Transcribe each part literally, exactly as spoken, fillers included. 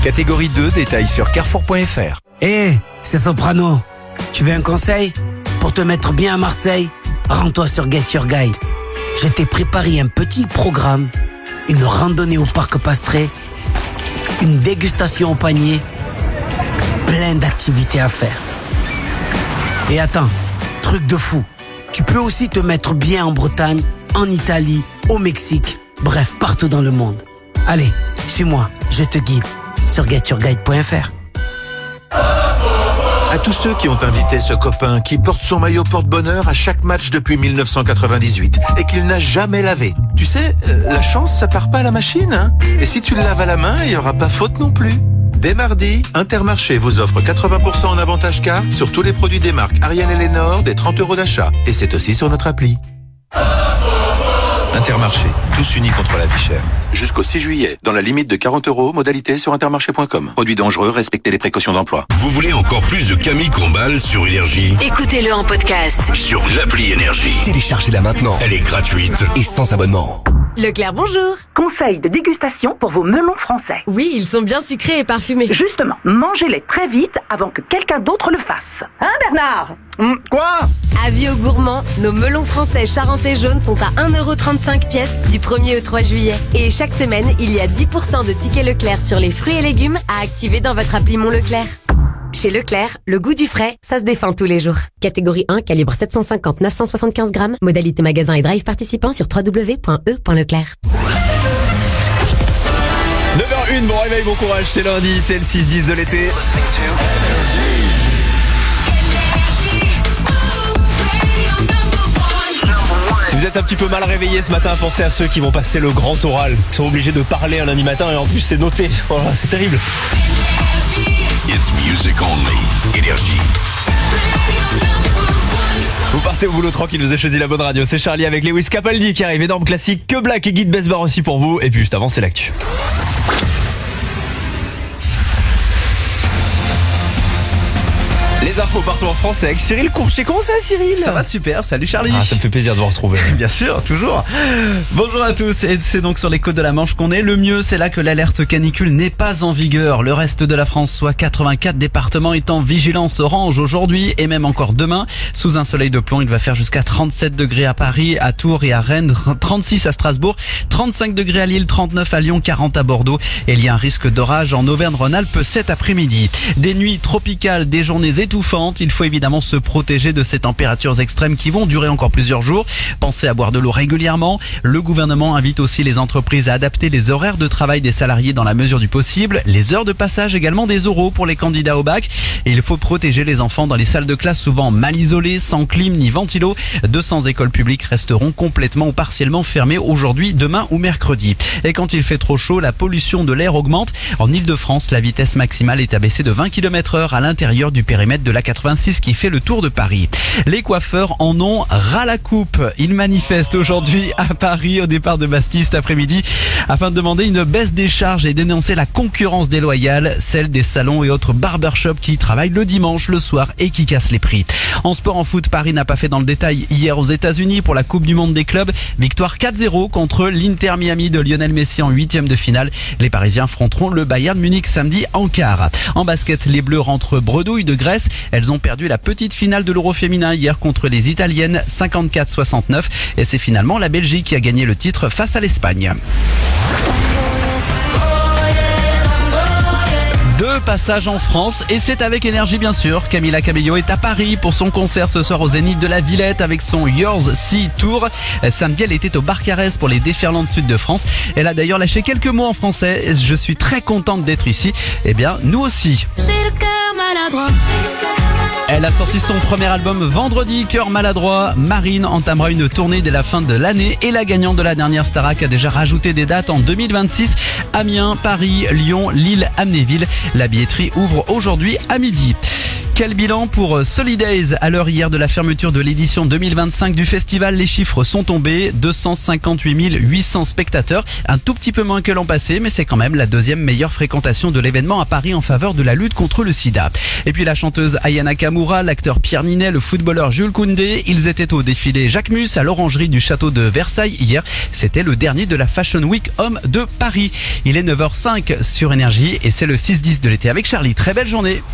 Catégorie deux, détails sur carrefour point f r. Hé, hey, c'est Soprano. Tu veux un conseil? Pour te mettre bien à Marseille, rends-toi sur Get Your Guide. Je t'ai préparé un petit programme, une randonnée au parc Pastré, une dégustation au panier, plein d'activités à faire. Et attends, truc de fou, tu peux aussi te mettre bien en Bretagne, en Italie, au Mexique, bref, partout dans le monde. Allez, suis-moi, je te guide sur get your guide point f r. À tous ceux qui ont invité ce copain qui porte son maillot porte-bonheur à chaque match depuis mille neuf cent quatre-vingt-dix-huit et qu'il n'a jamais lavé. Tu sais, euh, la chance, ça part pas à la machine, hein. Et si tu le laves à la main, il n'y aura pas faute non plus. Dès mardi, Intermarché vous offre quatre-vingts pour cent en avantage carte sur tous les produits des marques Ariel et Lénore, des trente euros d'achat. Et c'est aussi sur notre appli. Intermarché, tous unis contre la vie chère. Jusqu'au six juillet, dans la limite de quarante euros, modalité sur intermarché point com. Produits dangereux, respectez les précautions d'emploi. Vous voulez encore plus de Camille Combal sur Énergie? Écoutez-le en podcast sur l'appli Énergie. Téléchargez-la maintenant. Elle est gratuite et sans abonnement. Leclerc, bonjour. Conseil de dégustation pour vos melons français. Oui, ils sont bien sucrés et parfumés. Justement, mangez-les très vite avant que quelqu'un d'autre le fasse. Hein, Bernard? Hum, Quoi? Avis aux gourmands, nos melons français charentais jaunes sont à un euro trente-cinq pièce du premier au trois juillet. Et chaque semaine, il y a dix pour cent de tickets Leclerc sur les fruits et légumes à activer dans votre appli Mon Leclerc. Chez Leclerc, le goût du frais, ça se défend tous les jours. Catégorie un, calibre sept cent cinquante à neuf cent soixante-quinze grammes. Modalité magasin et drive participant sur w w w point e point leclerc. neuf heures une, bon réveil, bon courage, c'est lundi, c'est le six dix de l'été. Si vous êtes un petit peu mal réveillé ce matin, pensez à ceux qui vont passer le grand oral, qui sont obligés de parler un lundi matin et en plus c'est noté. Voilà, c'est terrible. It's music only. Énergie. Vous partez au boulot tranquille, vous avez choisi la bonne radio. C'est Charlie avec Lewis Capaldi qui arrive, énorme classique. Que Black et Guy de Besbar aussi pour vous. Et puis juste avant, c'est l'actu. Les infos partout en France avec Cyril Courchet. Comment ça, Cyril? Ça va super, salut Charlie. Ah, ça me fait plaisir de vous retrouver. Bien sûr, toujours. Bonjour à tous, et c'est donc sur les côtes de la Manche qu'on est. Le mieux, c'est là que l'alerte canicule n'est pas en vigueur. Le reste de la France, soit quatre-vingt-quatre départements, est en vigilance orange aujourd'hui et même encore demain. Sous un soleil de plomb, il va faire jusqu'à trente-sept degrés à Paris, à Tours et à Rennes, trente-six à Strasbourg, trente-cinq degrés à Lille, trente-neuf à Lyon, quarante à Bordeaux. Et il y a un risque d'orage en Auvergne-Rhône-Alpes cet après-midi. Des nuits tropicales, des journées étouffantes. Il faut évidemment se protéger de ces températures extrêmes qui vont durer encore plusieurs jours. Pensez à boire de l'eau régulièrement. Le gouvernement invite aussi les entreprises à adapter les horaires de travail des salariés dans la mesure du possible. Les heures de passage également des oraux pour les candidats au bac. Et il faut protéger les enfants dans les salles de classe souvent mal isolées, sans clim ni ventilo. deux cents écoles publiques resteront complètement ou partiellement fermées aujourd'hui, demain ou mercredi. Et quand il fait trop chaud, la pollution de l'air augmente. En Ile-de-France, la vitesse maximale est abaissée de vingt kilomètres heure à l'intérieur du périmètre de la quatre-vingt-six qui fait le tour de Paris. Les coiffeurs en ont ras la coupe. Ils manifestent aujourd'hui à Paris au départ de Bastille cet après-midi afin de demander une baisse des charges et dénoncer la concurrence déloyale, celle des salons et autres barbershops qui travaillent le dimanche, le soir et qui cassent les prix. En sport, en foot, Paris n'a pas fait dans le détail hier aux États-Unis pour la Coupe du Monde des clubs. Victoire quatre zéro contre l'Inter Miami de Lionel Messi en huitième de finale. Les Parisiens affronteront le Bayern Munich samedi en quart. En basket, les Bleus rentrent bredouille de Grèce. Elles ont perdu la petite finale de l'Euro féminin hier contre les Italiennes, cinquante-quatre à soixante-neuf. Et c'est finalement la Belgique qui a gagné le titre face à l'Espagne. Deux passages en France et c'est avec énergie bien sûr. Camila Cabello est à Paris pour son concert ce soir au Zénith de la Villette avec son Yours Sea Tour. Samedi, elle était au Barcarès pour les Déferlantes Sud de France. Elle a d'ailleurs lâché quelques mots en français. Je suis très contente d'être ici. Eh bien, nous aussi. J'ai le cœur maladroit. Elle a sorti son premier album vendredi, Cœur maladroit. Marine entamera une tournée dès la fin de l'année et la gagnante de la dernière Starac a déjà rajouté des dates en deux mille vingt-six. Amiens, Paris, Lyon, Lille, Amnéville. La billetterie ouvre aujourd'hui à midi. Quel bilan pour Solidays à l'heure hier de la fermeture de l'édition deux mille vingt-cinq du festival? Les chiffres sont tombés, deux cent cinquante-huit mille huit cents spectateurs, un tout petit peu moins que l'an passé, mais c'est quand même la deuxième meilleure fréquentation de l'événement à Paris en faveur de la lutte contre le sida. Et puis la chanteuse Aya Nakamura, l'acteur Pierre Ninet, le footballeur Jules Koundé, ils étaient au défilé Jacques Mus à l'orangerie du château de Versailles hier. C'était le dernier de la Fashion Week Homme de Paris. Il est neuf heures cinq sur Énergie et c'est le six dix de l'été avec Charlie. Très belle journée.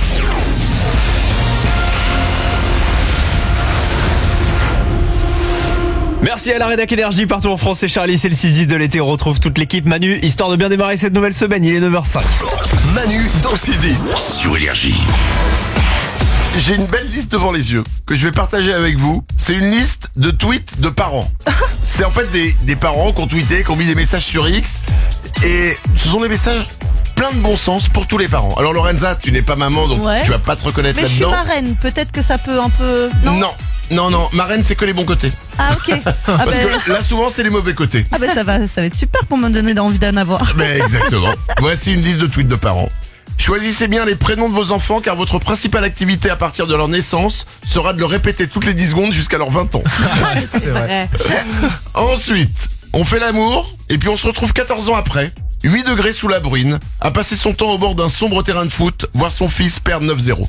Merci à la rédac Énergie partout en France, c'est Charlie, c'est le six dix de l'été. On retrouve toute l'équipe Manu, histoire de bien démarrer cette nouvelle semaine. Il est neuf heures cinq. Manu dans le six dix sur Énergie. J'ai une belle liste devant les yeux que je vais partager avec vous. C'est une liste de tweets de parents. C'est en fait des, des parents qui ont tweeté, qui ont mis des messages sur X. Et ce sont des messages plein de bon sens pour tous les parents. Alors Lorenza, tu n'es pas maman, donc Ouais. tu vas pas te reconnaître Mais je suis là-dedans. marraine, peut-être que ça peut un peu... Non, Non, non, non. Marraine, c'est que les bons côtés. Ah ok. Ah Parce ben, que là, souvent, c'est les mauvais côtés. ah ben ça va, ça va être super pour me donner envie d'en avoir. Mais exactement. Voici une liste de tweets de parents. Choisissez bien les prénoms de vos enfants car votre principale activité à partir de leur naissance sera de le répéter toutes les dix secondes jusqu'à leurs vingt ans. C'est vrai. Ensuite, on fait l'amour et puis on se retrouve quatorze ans après, huit degrés sous la bruine, à passer son temps au bord d'un sombre terrain de foot, voir son fils perdre neuf zéro.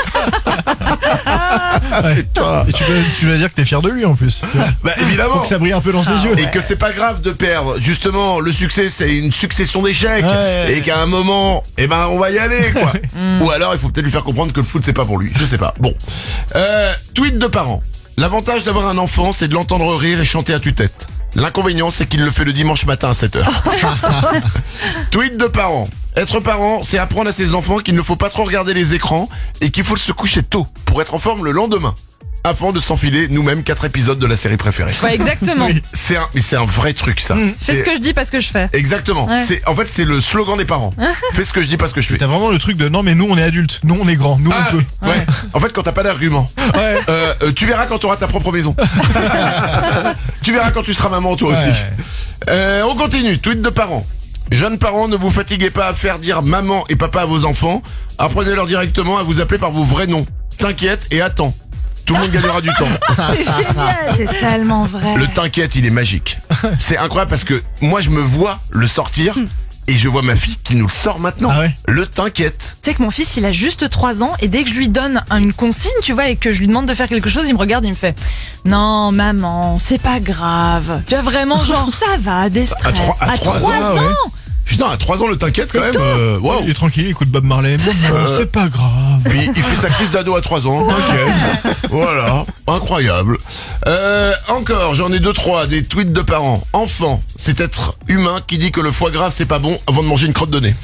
Putain. Et tu vas, tu vas dire que t'es fier de lui en plus. Tu vois. Bah évidemment. Faut que ça brille un peu dans ses yeux. Et que c'est pas grave de perdre. Justement, le succès c'est une succession d'échecs. Ouais. Et qu'à un moment, eh ben on va y aller quoi. Ou alors il faut peut-être lui faire comprendre que le foot c'est pas pour lui. Je sais pas. Bon. Euh, tweet de parents. L'avantage d'avoir un enfant, c'est de l'entendre rire et chanter à tue-tête. L'inconvénient, c'est qu'il le fait le dimanche matin à sept heures. Tweet de parents. Être parent, c'est apprendre à ses enfants qu'il ne faut pas trop regarder les écrans et qu'il faut se coucher tôt pour être en forme le lendemain. Afin de s'enfiler nous-mêmes quatre épisodes de la série préférée. Ouais, exactement. Oui. C'est un, mais c'est un vrai truc ça. C'est ce que je dis parce que je fais. Exactement. Ouais. C'est, en fait, c'est le slogan des parents. Fais ce que je dis, pas ce que je fais. T'as vraiment le truc de non mais nous on est adultes, nous on est grands, nous Ah, on peut. ouais. En fait, quand t'as pas d'argument, Ouais. euh, euh, tu verras quand tu auras ta propre maison. Tu verras quand tu seras maman toi aussi. Ouais. Euh, on continue. Tweet de parents. Jeunes parents, ne vous fatiguez pas à faire dire maman et papa à vos enfants. Apprenez-leur directement à vous appeler par vos vrais noms. T'inquiète et attends. Tout le monde gagnera du temps. C'est génial. C'est tellement vrai. Le t'inquiète, il est magique. C'est incroyable parce que moi, je me vois le sortir et je vois ma fille qui nous le sort maintenant. Ah ouais. Le t'inquiète. Tu sais que mon fils, il a juste trois ans et dès que je lui donne une consigne, tu vois, et que je lui demande de faire quelque chose, il me regarde, il me fait non, maman, c'est pas grave. Tu vois, vraiment, genre, ça va, des stress. À trois- à trois ans, ouais. Putain, à trois ans, le t'inquiète quand C'est même. tôt. euh, Ouais, Waouh. il est tranquille, il écoute Bob Marley. Euh, C'est pas grave. Puis il fait sa crise d'ado à trois ans. Ok. Voilà. Incroyable. Euh, encore, j'en ai deux, trois, des tweets de parents. Enfant, c'est être humain qui dit que le foie gras c'est pas bon avant de manger une crotte de nez.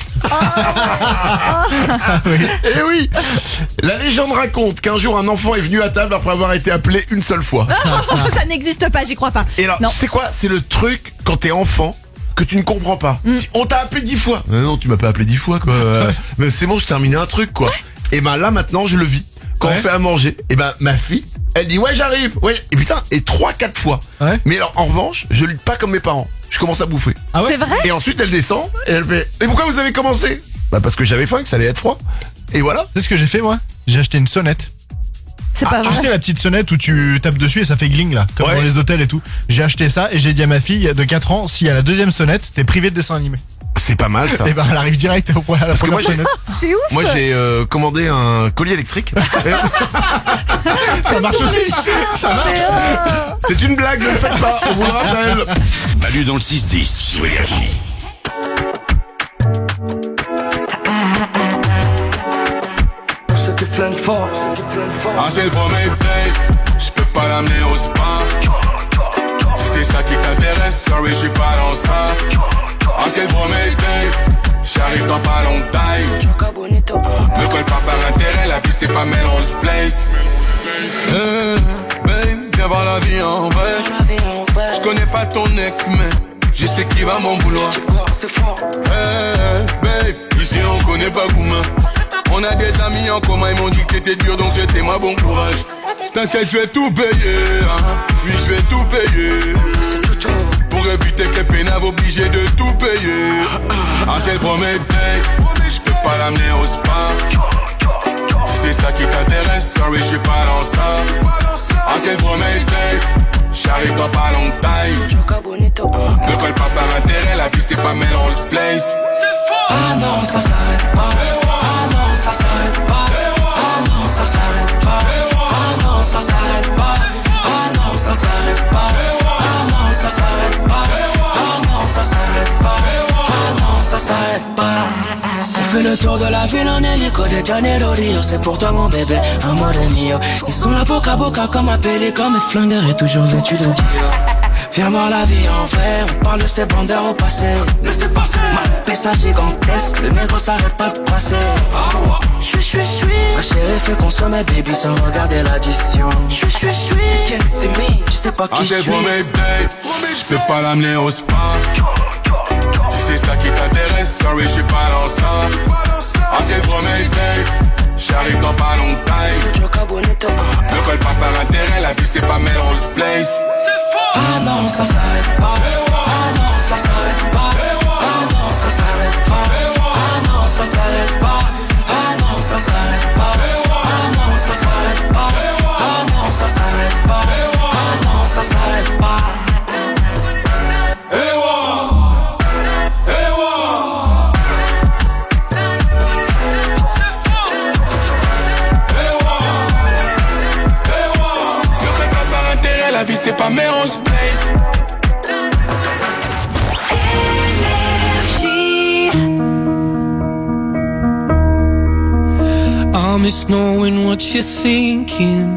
Eh oui. La légende raconte qu'un jour un enfant est venu à table après avoir été appelé une seule fois. Ça n'existe pas, j'y crois pas. Et alors, Non. tu sais quoi? C'est le truc quand t'es enfant que tu ne comprends pas. Mm. On t'a appelé dix fois. Mais non, tu m'as pas appelé dix fois, quoi. Euh, Mais c'est bon, je terminais un truc, quoi. Et ben là, maintenant, je le vis. Quand Ouais. on fait à manger, et ben ma fille, elle dit ouais, j'arrive. Ouais. Et putain, et trois, quatre fois. Ouais. Mais alors, en revanche, je lis pas comme mes parents. Je commence à bouffer. Ah ouais. C'est vrai? Et ensuite, elle descend et elle fait. Mais pourquoi vous avez commencé? Bah parce que j'avais faim, que ça allait être froid. Et voilà. C'est ce que j'ai fait moi. J'ai acheté une sonnette. C'est pas Tu vrai. sais la petite sonnette où tu tapes dessus et ça fait gling là, comme Ouais. dans les hôtels et tout. J'ai acheté ça et j'ai dit à ma fille de quatre ans, si à la deuxième sonnette, t'es privé de dessin animé. C'est pas mal ça. Et ben elle arrive direct au à la Parce que première moi, j'ai- sonnette. C'est ouf. Moi j'ai euh, commandé un collier électrique. Ça marche aussi. Ça marche. C'est une blague, ne le faites pas, on vous le rappelle. Manu dans le six dix sur Énergie. Ah c'est le premier date, j'peux pas l'amener au spa. Si c'est ça qui t'intéresse, sorry j'suis pas dans ça. Ah c'est le premier date, j'arrive dans pas longtemps. Me colle pas par intérêt, la vie c'est pas Melrose Place. Eh, babe, viens voir la vie en vrai. J'connais pas ton ex mais je sais qui va m'en vouloir. Eh, babe, ici on connaît pas Gouma. On a des amis en commun, ils m'ont dit que t'étais dur, donc c'était moi bon courage. T'inquiète, je vais tout payer, hein. Oui, je vais tout payer. Pour éviter que les pénaves obligés de tout payer. Ah, c'est le premier date, je peux pas l'amener au spa. Si c'est ça qui t'intéresse, sorry, j'suis pas dans ça. Ah, c'est le premier date, j'arrive dans pas longtemps. Ne colle pas par intérêt, la vie c'est pas Melrose Place. Ah non, ça s'arrête pas. Ah non, ça s'arrête pas. Ah non, ça s'arrête pas. Ah non, ça s'arrête pas. Ah non, ça s'arrête pas. Ah non, ça s'arrête pas. Ah non, ça s'arrête pas. Ah non, ça s'arrête pas. On fait le tour de la ville en hélico de Janeiro Rio. C'est pour toi mon bébé, amore mio. Ils sont là boca à boca comme un pélican. Mes flingueurs est toujours vêtu de Dior. Viens voir la vie en vrai, on parle de ces bandeurs au passé. Laissez passer. Ma pessa gigantesque, le négro s'arrête pas de passer. J'suis, j'suis, j'suis. Ma chérie fait consommer baby sans regarder l'addition. J'suis, j'suis, j'suis. Can't see me, tu sais pas qui j'suis. Ah, c'est pour mes babe, j'peux pas l'amener au spa. Si c'est ça qui t'intéresse, sorry, j'suis pas dans ça. Ah, c'est pour mes babe, j'arrive dans pas longtemps. Ne colle pas par intérêt, la vie c'est pas Melrose Place. Ah non, ça s'arrête pas. Ah non, ça s'arrête pas. Ah non, ça s'arrête pas. Ah non, ça s'arrête pas. Ah non, ça s'arrête pas. Ah non, ça s'arrête pas. Ah non, ça s'arrête pas. Ah non, ça s'arrête pas. Hey, wow. Hey, wow. Hey, wow. Hey, wow. Ne colle pas par intérêt, la vie c'est pas Melrose Place. I miss knowing what you're thinking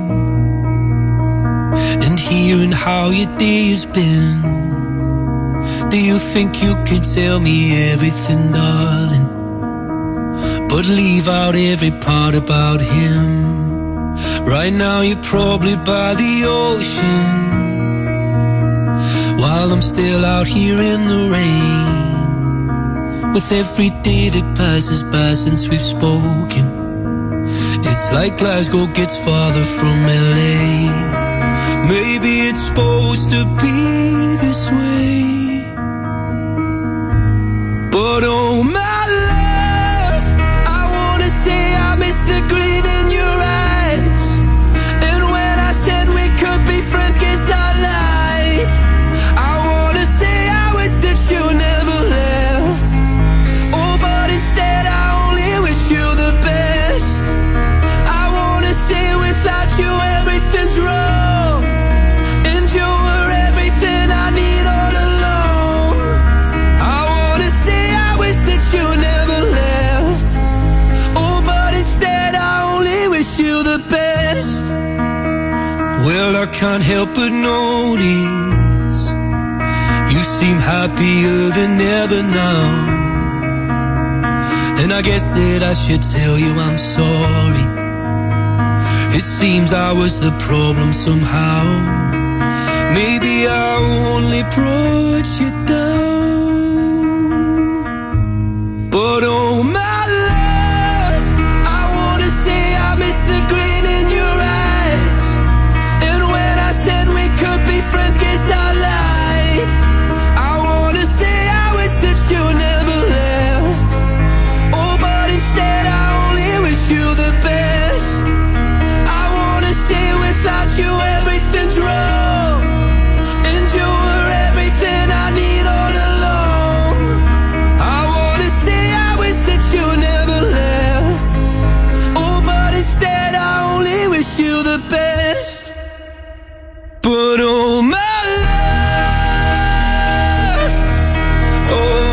and hearing how your day has been. Do you think you can tell me everything, darling, but leave out every part about him? Right now you're probably by the ocean, while I'm still out here in the rain. With every day that passes by since we've spoken, it's like Glasgow gets farther from L A. Maybe it's supposed to be this way, but oh my love, I wanna say I miss the grin in your eyes. And when I said we could be friends, guess I lied. I wanna say I wish that you never left. Oh, but instead I only wish you the best. Say without you everything's wrong, and you were everything I need all along. I wanna say I wish that you never left. Oh, but instead I only wish you the best. Well, I can't help but notice you seem happier than ever now, and I guess that I should tell you I'm sorry. It seems I was the problem somehow. Maybe I only brought you down. But oh my love, I wanna say I miss the grin in your eyes. And when I said we could be friends, guess I lied. I wanna say I wish that you never left. Oh, but instead I only wish you the best. Say without you everything's wrong, and you were everything I need all along. I wanna say I wish that you never left. Oh, but instead I only wish you the best. But oh my love, oh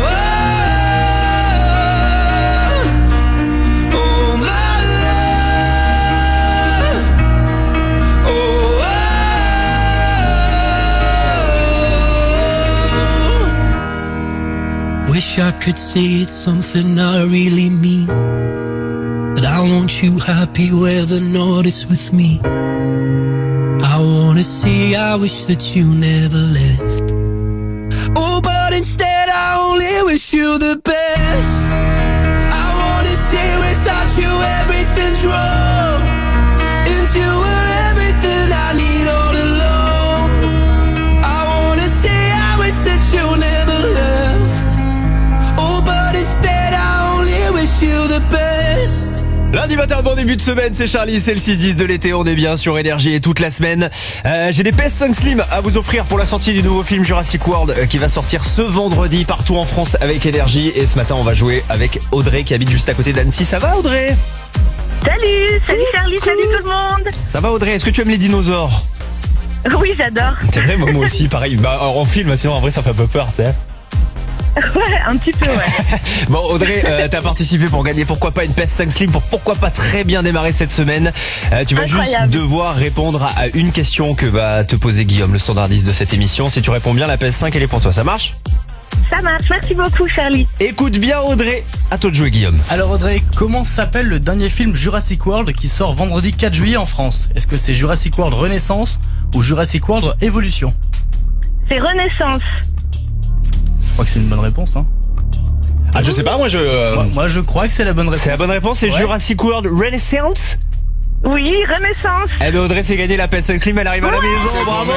wish I could say it's something I really mean, that I want you happy whether or not it's with me. I wanna say I wish that you never left. Oh, but instead I only wish you the best. I wanna say without you everything's wrong, and you were everything I need all along. I wanna say I wish that you never left. Instead I only wish you the best. Lundi matin, bon début de semaine, c'est Charlie, c'est le six dix de l'été, on est bien sur Énergie et toute la semaine. Euh, j'ai des P S cinq Slim à vous offrir pour la sortie du nouveau film Jurassic World euh, qui va sortir ce vendredi partout en France avec Énergie. Et ce matin, on va jouer avec Audrey qui habite juste à côté d'Annecy. Ça va Audrey ? Salut, salut Charlie, salut tout le monde. Ça va Audrey ? Est-ce que tu aimes les dinosaures ? Oui, j'adore. C'est vrai, moi aussi, pareil. Bah, en film, sinon en vrai, ça fait un peu peur, tu sais. Ouais, un petit peu, ouais. Bon, Audrey, euh, t'as participé pour gagner pourquoi pas une P S cinq Slim pour pourquoi pas très bien démarrer cette semaine. Euh, tu vas Incroyable. juste devoir répondre à une question que va te poser Guillaume, le standardiste de cette émission. Si tu réponds bien, la P S cinq, elle est pour toi. Ça marche ? Ça marche, merci beaucoup Charlie. Écoute bien Audrey, à toi de jouer Guillaume. Alors Audrey, comment s'appelle le dernier film Jurassic World qui sort vendredi quatre juillet en France ? Est-ce que c'est Jurassic World Renaissance ou Jurassic World Évolution ? C'est Renaissance. Je crois que c'est une bonne réponse, hein. Ah, je sais pas, moi je... Euh... Moi, moi je crois que c'est la bonne réponse. C'est la bonne réponse, c'est ouais. Jurassic World Renaissance ? Oui, Renaissance. Eh bien Audrey s'est gagné la P S cinq Slim, elle arrive à la ouais, maison, bravo.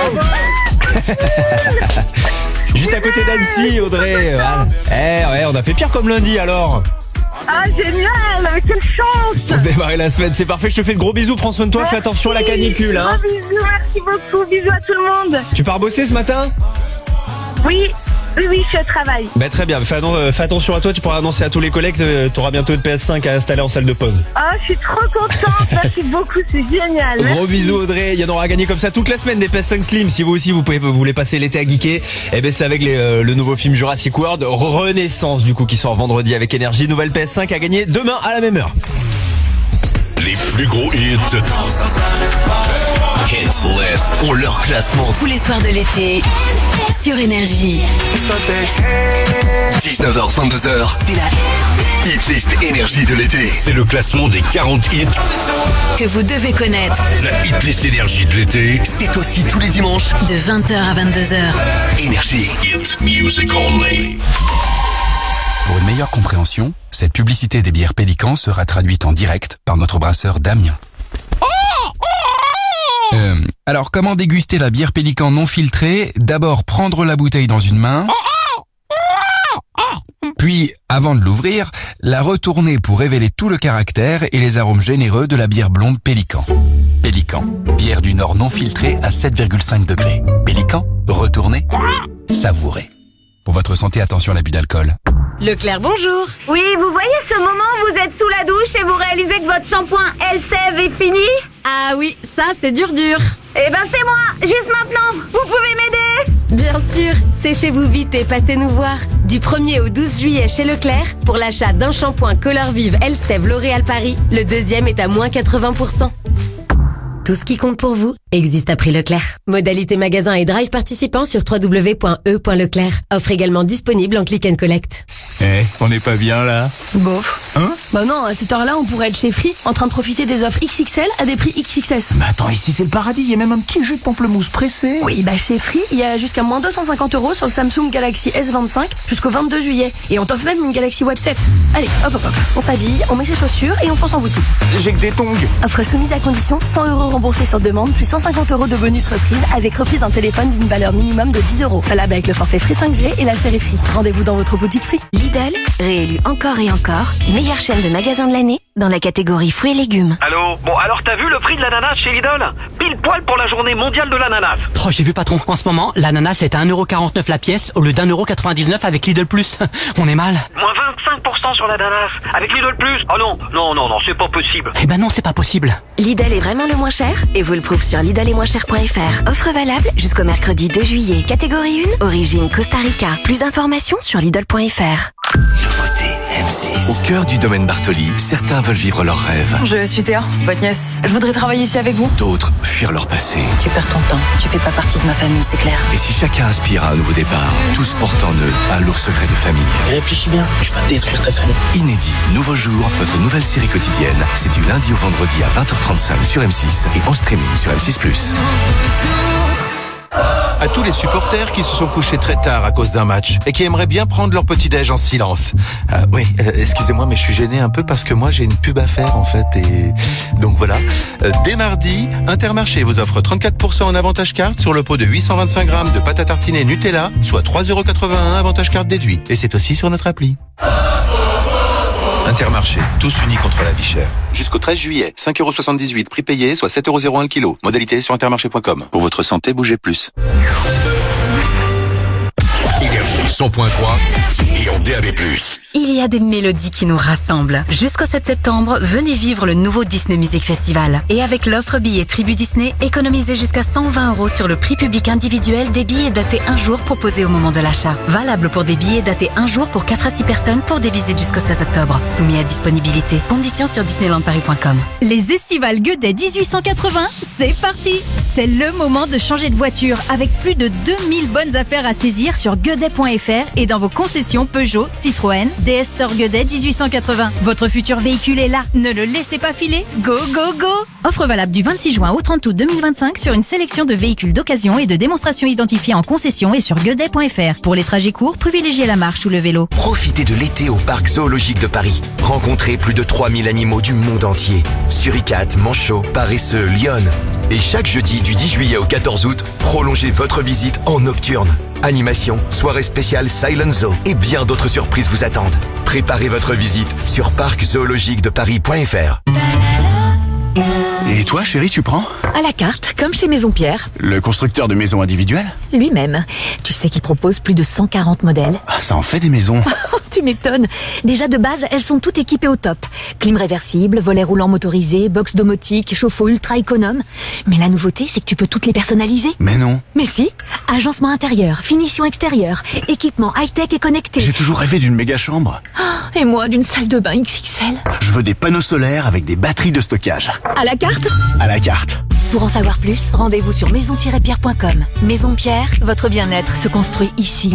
Juste à côté d'Annecy, Audrey. Eh ouais, on a fait pire comme lundi alors. Ah génial, quelle chance. Pour démarrer la semaine, c'est parfait, je te fais de gros bisous, prends soin de toi, merci. Fais attention à la canicule hein. Gros bisous, merci beaucoup, bisous à tout le monde. Tu pars bosser ce matin ? Oui, oui, oui, je suis au travail. Bah très bien, fais, euh, fais attention à toi, tu pourras annoncer à tous les collègues que tu auras bientôt une P S cinq à installer en salle de pause. Oh, je suis trop contente, merci beaucoup, c'est génial. Gros merci. bisous Audrey, il y en aura à gagner comme ça toute la semaine des P S cinq Slim. Si vous aussi vous, pouvez, vous voulez passer l'été à geeker, eh ben c'est avec les, euh, le nouveau film Jurassic World Renaissance du coup qui sort vendredi avec Énergie. Nouvelle P S cinq à gagner demain à la même heure. Les plus gros hits. Hit List. Ont leur classement tous les soirs de l'été sur Énergie. dix-neuf heures vingt-deux heures. C'est la Hit List Énergie de l'été. C'est le classement des quarante hits que vous devez connaître. La Hit List Énergie de l'été, c'est aussi tous les dimanches de vingt heures à vingt-deux heures. Énergie. Hit Music Only. Pour une meilleure compréhension, cette publicité des bières Pélican sera traduite en direct par notre brasseur Damien. Euh, alors, comment déguster la bière Pélican non filtrée ? D'abord, prendre la bouteille dans une main, puis, avant de l'ouvrir, la retourner pour révéler tout le caractère et les arômes généreux de la bière blonde Pélican. Pélican, bière du Nord non filtrée à sept virgule cinq degrés. Pélican, retournez, savourez. Pour votre santé, attention à l'abus d'alcool. Leclerc, bonjour. Oui, vous voyez ce moment où vous êtes sous la douche et vous réalisez que votre shampoing Elseve est fini ? Ah oui, ça c'est dur dur. Eh ben c'est moi, juste maintenant, vous pouvez m'aider ? Bien sûr, séchez-vous vite et passez nous voir. Du premier au douze juillet chez Leclerc, pour l'achat d'un shampoing Color Vive Elseve L'Oréal Paris, le deuxième est à moins quatre-vingts pour cent. Tout ce qui compte pour vous existe à prix Leclerc. Modalité magasin et drive participant sur w w w point e point leclerc. Offre également disponible en click and collect. Eh, on n'est pas bien là ? Bof. Hein ? Bah non, à cette heure-là, on pourrait être chez Free, en train de profiter des offres X X L à des prix X X S. Mais attends, ici c'est le paradis, il y a même un petit jus de pamplemousse pressé. Oui, bah chez Free, il y a jusqu'à moins deux cent cinquante euros sur le Samsung Galaxy S vingt-cinq jusqu'au vingt-deux juillet. Et on t'offre même une Galaxy Watch sept. Allez, hop hop hop, on s'habille, on met ses chaussures et on fonce en boutique. J'ai que des tongs. Offre soumise à condition, cent euros remboursés sur demande, plus cent cinquante euros de bonus reprise avec reprise d'un téléphone d'une valeur minimum de dix euros. Valable avec le forfait Free cinq G et la série Free. Rendez-vous dans votre boutique Free. Lidl, réélu encore et encore, meilleure chaîne de magasins de l'année dans la catégorie fruits et légumes. Allô ? Bon, alors t'as vu le prix de l'ananas chez Lidl ? Pile poil pour la journée mondiale de l'ananas. Oh, j'ai vu patron, en ce moment, l'ananas est à un euro quarante-neuf la pièce au lieu d'un euro quatre-vingt-dix-neuf avec Lidl Plus. On est mal. Moins vingt-cinq pour cent sur l'ananas avec Lidl Plus. Oh non, non, non, non, c'est pas possible. Eh ben non, c'est pas possible. Lidl est vraiment le moins cher et vous le prouve sur Lidl et moins cher point f r. Offre valable jusqu'au mercredi deux juillet. Catégorie un, origine Costa Rica. Plus d'informations sur Lidl point f r. Nouveauté M six. Au cœur du domaine Bartoli, certains veulent vivre leurs rêves. Je suis Théa, votre nièce. Je voudrais travailler ici avec vous. D'autres fuir leur passé. Tu perds ton temps. Tu fais pas partie de ma famille, c'est clair. Et si chacun aspire à un nouveau départ, tous portent en eux un lourd secret de famille. Réfléchis bien, je vais détruire ta famille. Inédit, nouveau jour, votre nouvelle série quotidienne. C'est du lundi au vendredi à vingt heures trente-cinq sur M six et en streaming sur M six plus. À tous les supporters qui se sont couchés très tard à cause d'un match et qui aimeraient bien prendre leur petit-déj en silence. Euh, oui, euh, excusez-moi, mais je suis gêné un peu parce que moi j'ai une pub à faire en fait. Et donc voilà. Euh, dès mardi, Intermarché vous offre trente-quatre pour cent en avantage carte sur le pot de huit cent vingt-cinq grammes de pâte à tartiner Nutella, soit trois euros quatre-vingt-un avantage carte déduit. Et c'est aussi sur notre appli. Intermarché, tous unis contre la vie chère. Jusqu'au treize juillet, cinq euros soixante-dix-huit prix payé, soit sept euros zéro un le kilo. Modalité sur intermarché point com. Pour votre santé, bougez plus. Énergie cent point trois et en D A B plus. Il y a des mélodies qui nous rassemblent. Jusqu'au sept septembre, venez vivre le nouveau Disney Music Festival. Et avec l'offre billet Tribu Disney, économisez jusqu'à cent vingt euros sur le prix public individuel des billets datés un jour proposés au moment de l'achat. Valable pour des billets datés un jour pour quatre à six personnes pour des visites jusqu'au seize octobre. Soumis à disponibilité. Conditions sur disneyland paris point com. Les estivales Gueudet dix-huit cent quatre-vingts, c'est parti! C'est le moment de changer de voiture avec plus de deux mille bonnes affaires à saisir sur gueudet point f r et dans vos concessions Peugeot, Citroën, D S Store Gueudet dix-huit cent quatre-vingts. Votre futur véhicule est là, ne le laissez pas filer. Go, go, go! Offre valable du vingt-six juin au trente août deux mille vingt-cinq sur une sélection de véhicules d'occasion et de démonstration identifiés en concession et sur gueudet point f r. Pour les trajets courts, privilégiez la marche ou le vélo. Profitez de l'été au Parc Zoologique de Paris. Rencontrez plus de trois mille animaux du monde entier. Suricates, manchots, paresseux, lionnes. Et chaque jeudi du dix juillet au quatorze août, prolongez votre visite en nocturne. Animation, soirée spéciale Silent Zoo et bien d'autres surprises vous attendent. Préparez votre visite sur parc zoologique de paris point f r. Et toi, chérie, tu prends? À la carte, comme chez Maison Pierre. Le constructeur de maisons individuelles? Lui-même. Tu sais qu'il propose plus de cent quarante modèles. Ah, ça en fait des maisons. Tu m'étonnes. Déjà de base, elles sont toutes équipées au top. Clim réversible, volet roulant motorisé, box domotique, chauffe-eau ultra économe. Mais la nouveauté, c'est que tu peux toutes les personnaliser. Mais non. Mais si. Agencement intérieur, finition extérieure, équipement high-tech et connecté. J'ai toujours rêvé d'une méga chambre. Et moi, d'une salle de bain X X L. Je veux des panneaux solaires avec des batteries de stockage. À la carte? À la carte. Pour en savoir plus, rendez-vous sur maison tiret pierre point com. Maison Pierre, votre bien-être se construit ici.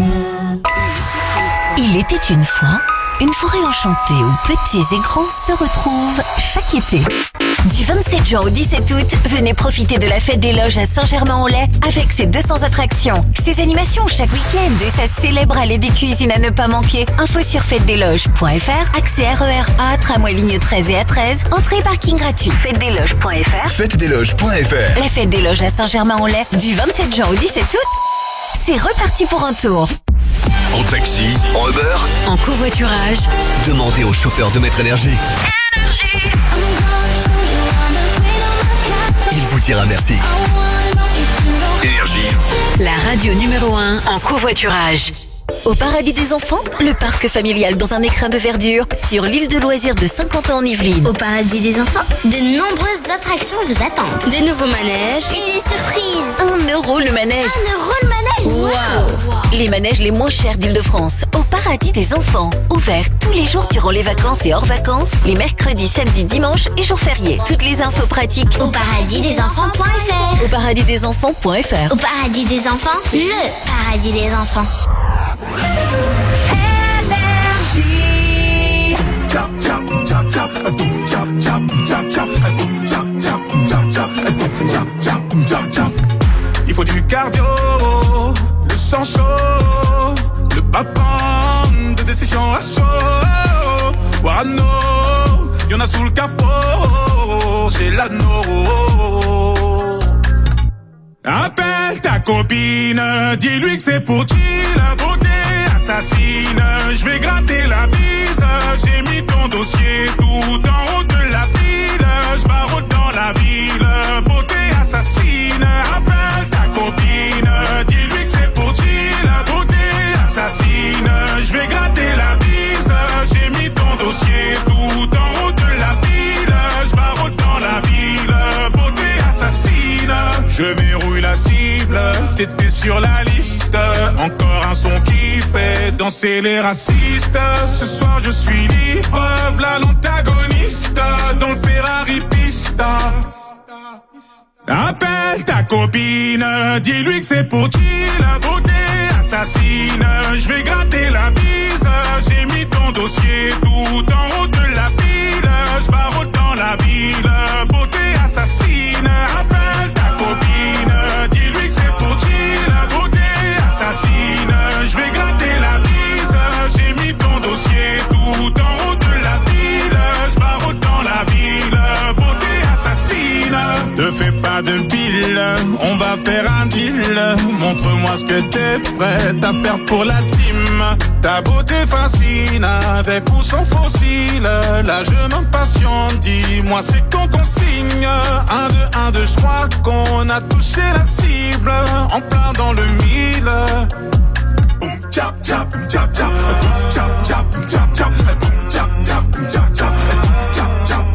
Il était une fois une forêt enchantée où petits et grands se retrouvent chaque été. Du vingt-sept juin au dix-sept août, venez profiter de la fête des loges à Saint-Germain-en-Laye avec ses deux cents attractions. Ses animations chaque week-end et sa célèbre allée des cuisines à ne pas manquer. Info sur fête des loges point f r, accès R E R A, tramway ligne treize et A treize, entrée et parking gratuit. fête des loges point f r. fête des loges point f r. La fête des loges à Saint-Germain-en-Laye du vingt-sept juin au dix-sept août, c'est reparti pour un tour. En taxi, en Uber, En covoiturage, demandez au chauffeur de Maître Énergie. Il vous dira merci. Énergie. la radio numéro un en covoiturage. Au Paradis des Enfants, le parc familial dans un écrin de verdure sur l'île de loisirs de Saint-Quentin en Yvelines. Au Paradis des Enfants, de nombreuses attractions vous attendent. Des nouveaux manèges et des surprises. Un euro le manège. Un euro le manège. Waouh. Les manèges les moins chers d'Île-de-France. Au Paradis des Enfants. Ouvert tous les jours durant les vacances et hors vacances, les mercredis, samedis, dimanches et jours fériés. Toutes les infos pratiques Au paradis des enfants point f r. au paradis des enfants point f r. Au Paradis des Enfants, le Paradis des Enfants. Il faut du cardio, le sang chaud, le bas-band de décision à chaud. Wano, y'en a sous le capot, j'ai l'anneau. Appelle ta copine, dis-lui que c'est pour chill, beauté assassine. Je vais gratter la bise, j'ai mis ton dossier tout en haut de la pile. Je barre dans la ville, beauté assassine. Appelle ta copine, dis-lui que c'est pour chill, beauté assassine. Je vais gratter la bise, j'ai mis ton dossier tout en haut de la pile. Je barre dans la ville, beauté assassine. Je verrouille la cible, t'étais sur la liste. Encore un son qui fait danser les racistes. Ce soir je suis libre, v'là l'antagoniste dans le Ferrari pista. Appelle ta copine, dis-lui que c'est pour chill, beauté assassine. Je vais gratter la bise, j'ai mis ton dossier tout en haut de la pile. Je barre dans la ville, beauté assassine. Appelle ta copine, dis-lui que c'est pour chill, beauté assassine. Je vais gratter la bise, j'ai mis ton dossier tout en haut de la pile. Je barre dans la ville, beauté assassine. Te fais pas de pile, on va va faire un deal. Montre-moi ce que t'es prête à faire pour la team. Ta beauté fascine, avec ou sans fossile. Là je m'impatiente, dis-moi c'est qu'on consigne. Un, deux, un, deux, je crois qu'on a touché la cible. En plein dans le mille. Chap, chap, chap, chap, chap, chap, chap, chap, chap, chap, chap, chap, chap,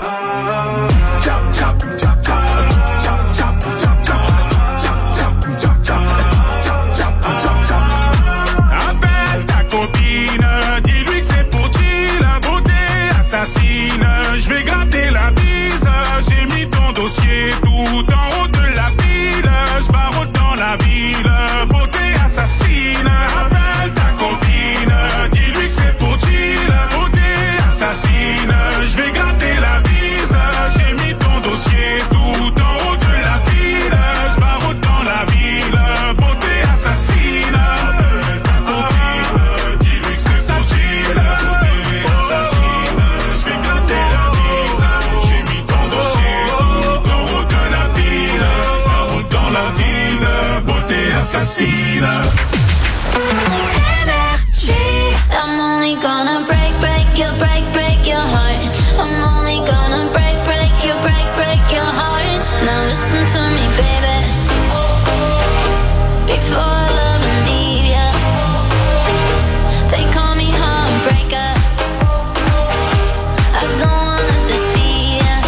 appelle ta copine, dis-lui que c'est pour Jill, la beauté assassine. Je vais gratter la bise, j'ai mis ton dossier tout en haut de la pile. Je barre dans la ville, beauté assassine. Appelle ta copine, dis-lui que c'est pour Jill, la beauté assassine. Je vais gratter la bise, j'ai mis ton dossier tout en haut de la pile. Je barre dans la ville, beauté assassine. Appelle ta copine, dis-lui que c'est pour Jill, la beauté assassine. Je vais gratter la bise, j'ai mis ton dossier tout en haut de la pile. Je barre dans la ville, beauté assassine. I'm only gonna break, break your, break, break your heart. I'm only gonna break, break your, break, break your heart. Now listen to me, baby. Before I love and leave ya, they call me heartbreaker. I don't wanna deceive ya.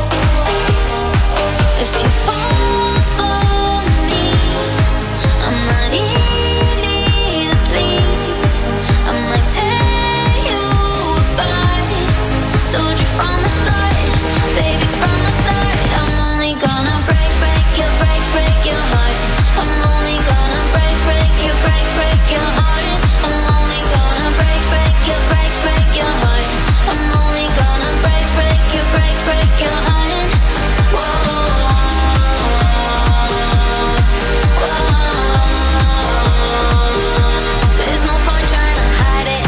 If you fall for me, I'm not easy to please. I might tear you apart. Told you from the start, baby, from the start. I'm only gonna break, break your, break, break your heart. I'm only gonna break, break your, break, break your heart. I'm only gonna break, break your, break, break your heart. I'm only gonna break, break your, break, break your heart. Whoa, whoa. There's no point trying to hide it.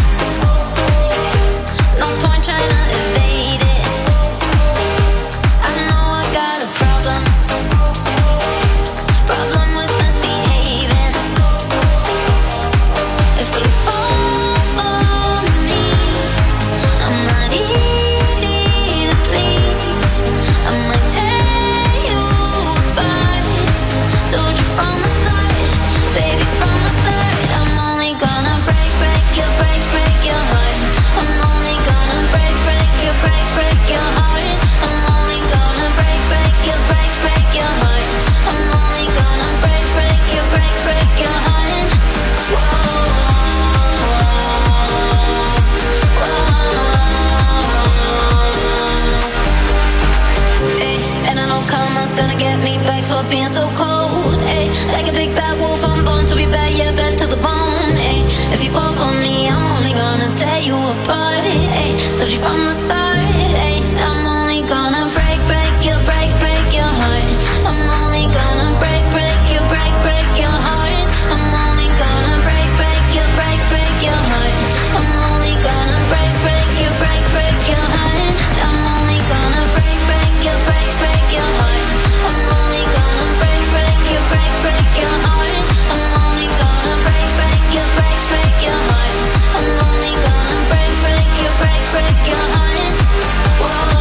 No point trying to evade it. I know I got a problem. Problem with misbehaving. If you fall for me, I'm not easy to please. I might tear you apart. Told you from the start, baby, from the start. I'm only gonna break, break your, break, break your heart. I'm only gonna break, break your, break, break your heart. I'm only gonna break, break your, break, break your heart. I'm only gonna break, break your, break, break your heart. Whoa, whoa. Ay, and I know karma's gonna get me back for being so cold. Ay, like a big bad wolf, I'm born to be bad, yeah, bad to the bone. Ay, if you fall for me, I'm only gonna tear you apart. Ay, told you from the start. Ay, I'm only gonna break, break your, break, break your heart. I'm only gonna break, break your, break, break your heart. I'm only gonna break, break your, break, break your heart. I'm only gonna break, break your, break, break your heart. I'm only gonna break, break your, break, break your heart. I'm only gonna break, break your, break, break your heart. I'm only gonna break, break your, break, break your heart. I'm only gonna break, break your, break, break your heart. Whoa,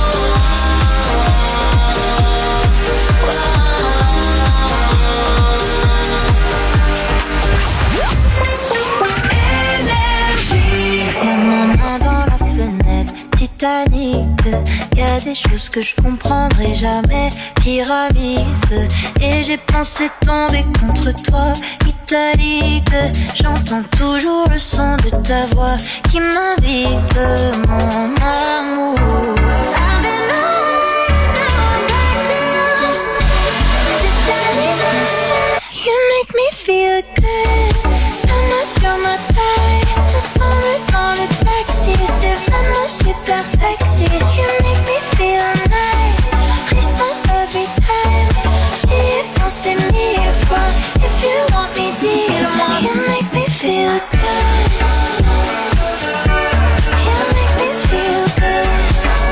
Y'a ma main dans la fenêtre, Titanic. Y'a des choses que je comprendrai jamais, pyramide. Et j'ai pensé tomber contre toi, italique. J'entends toujours le son de ta voix qui m'invite, mon amour. I've been on, now I'm back to you. C'est terminé. You make me feel good. La main sur ma taille, ensemble dans le taxi. C'est vraiment super sexy. You make me feel nice. Frisson every time. J'y ai pensé mille fois. If you want me, dis-le-moi. You make me feel good. You make me feel good.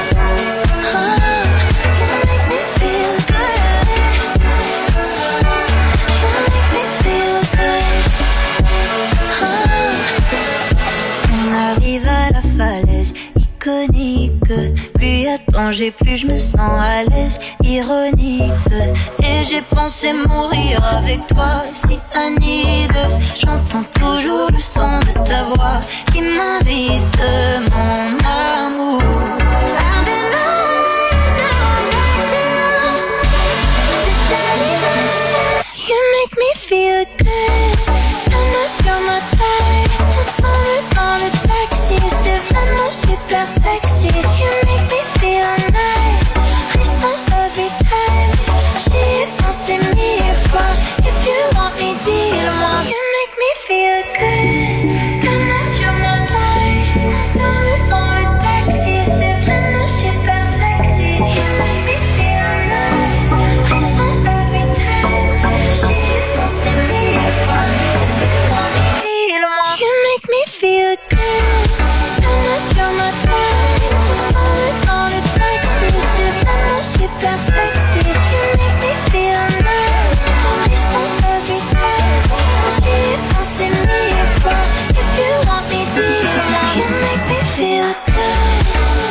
danger, plus je me sens à l'aise, ironique. Et j'ai pensé mourir avec toi, si Anide. J'entends toujours le son de ta voix qui m'invite, mon amour. I've been away, now I'm back to you. C'est animal, you make me feel good. Nana sur ma taille, ensemble dans le taxi. C'est vraiment super sexy. You make me feel nice, frisson every time. J'y ai pensé mille fois. If you want me, dis-le-moi. You make me feel good. Nana sur ma taille, ensemble dans le taxi. C'est vraiment super sexy. You make me feel nice, frisson every time. J'y ai pensé mille fois. If you want me, dis-le-moi. You make me feel good. Nana sur ma taille, ensemble dans le taxi. C'est vraiment super sexy. You make me feel nice, frisson every time. J'y ai pensé mille fois. If you want me, dis-le-moi. You make me feel good.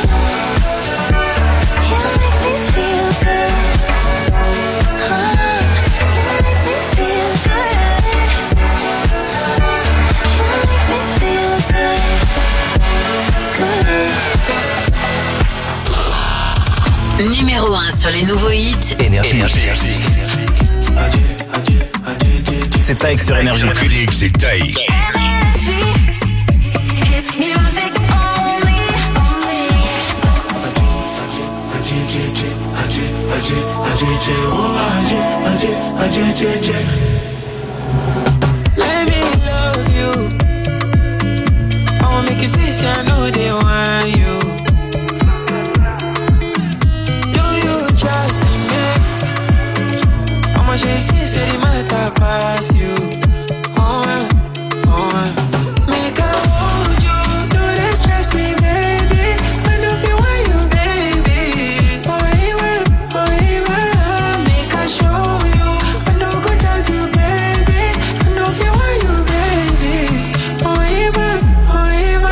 You make me feel good. Uh, you make me feel good. You make me feel good. Good. Numéro un sur les nouveaux hits. Énergie. C'est Taïk sur Énergie. Félix, c'est Taïk. It's music only. Let me love you. I wanna make you see, see, I know they want you. Do you trust in me? I'ma show you, see, say the matter pass you. Oh, uh, oh, uh. Make I hold you, don't they stress me, baby. I know if you want you, baby. Oh, even, oh, even. Make I show you, I know go chance you, baby. I know if you want you, baby. Oh, even, oh, even.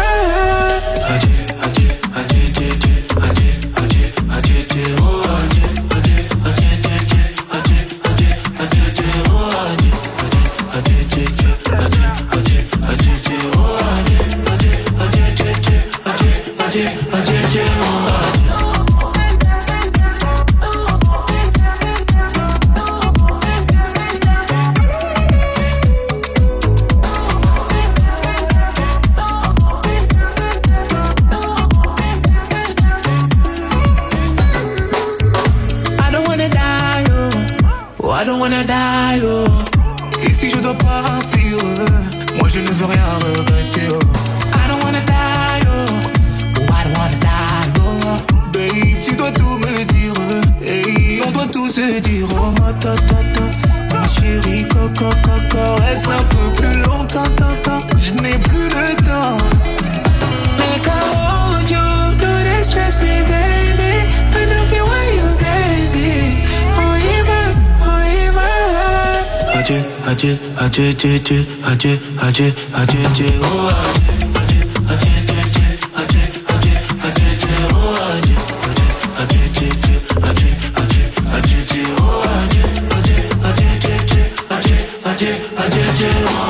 I don't wanna die, oh. Oh, I don't wanna die, oh. Et si je dois partir, euh, moi je ne veux rien regretter, oh. I don't wanna die, oh. Oh, I don't wanna die, oh. Babe, tu dois tout me dire, euh, hey, on doit tout se dire, oh, ma ta ta ta. Ma chérie, coco, coco, reste un peu plus longtemps, tant, tant. Je n'ai plus le temps. Make I hold you, do they stress me, baby. I know if you want you, baby. Oh, even, oh, even. Adieu, adieu, adieu, adieu, adieu, adieu, adieu, adieu, oh, adieu, adieu, adieu, adieu, adieu, adieu, adieu, oh, adieu, adieu, adieu, adieu, adieu, adieu, adieu, oh, adieu, adieu, adieu, adieu, adieu, adieu, adieu, oh.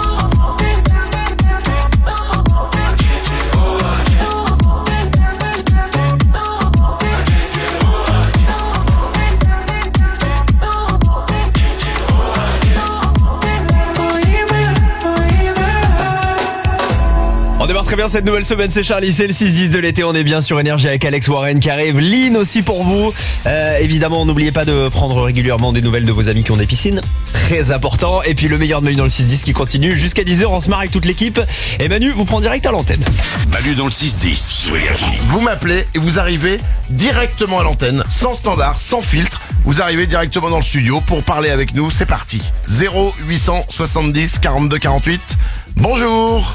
On démarre très bien cette nouvelle semaine, c'est Charlie, c'est le six dix de l'été, on est bien sur Énergie avec Alex Warren qui arrive, Lynn aussi pour vous. Euh, évidemment, n'oubliez pas de prendre régulièrement des nouvelles de vos amis qui ont des piscines, très important. Et puis le meilleur de Manu dans le six dix qui continue jusqu'à dix heures, on se marre avec toute l'équipe. Et Manu vous prend direct à l'antenne. Manu dans le six dix sur Énergie. Vous m'appelez et vous arrivez directement à l'antenne, sans standard, sans filtre. Vous arrivez directement dans le studio pour parler avec nous, c'est parti. zéro huit cent soixante-dix quarante-deux quarante-huit. Bonjour.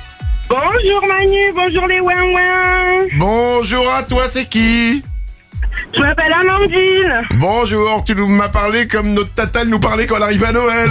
Bonjour Manu, bonjour les ouin ouin. Bonjour à toi, c'est qui? Je m'appelle Amandine. Bonjour, tu nous m'as parlé comme notre tata elle nous parlait quand elle arrive à Noël.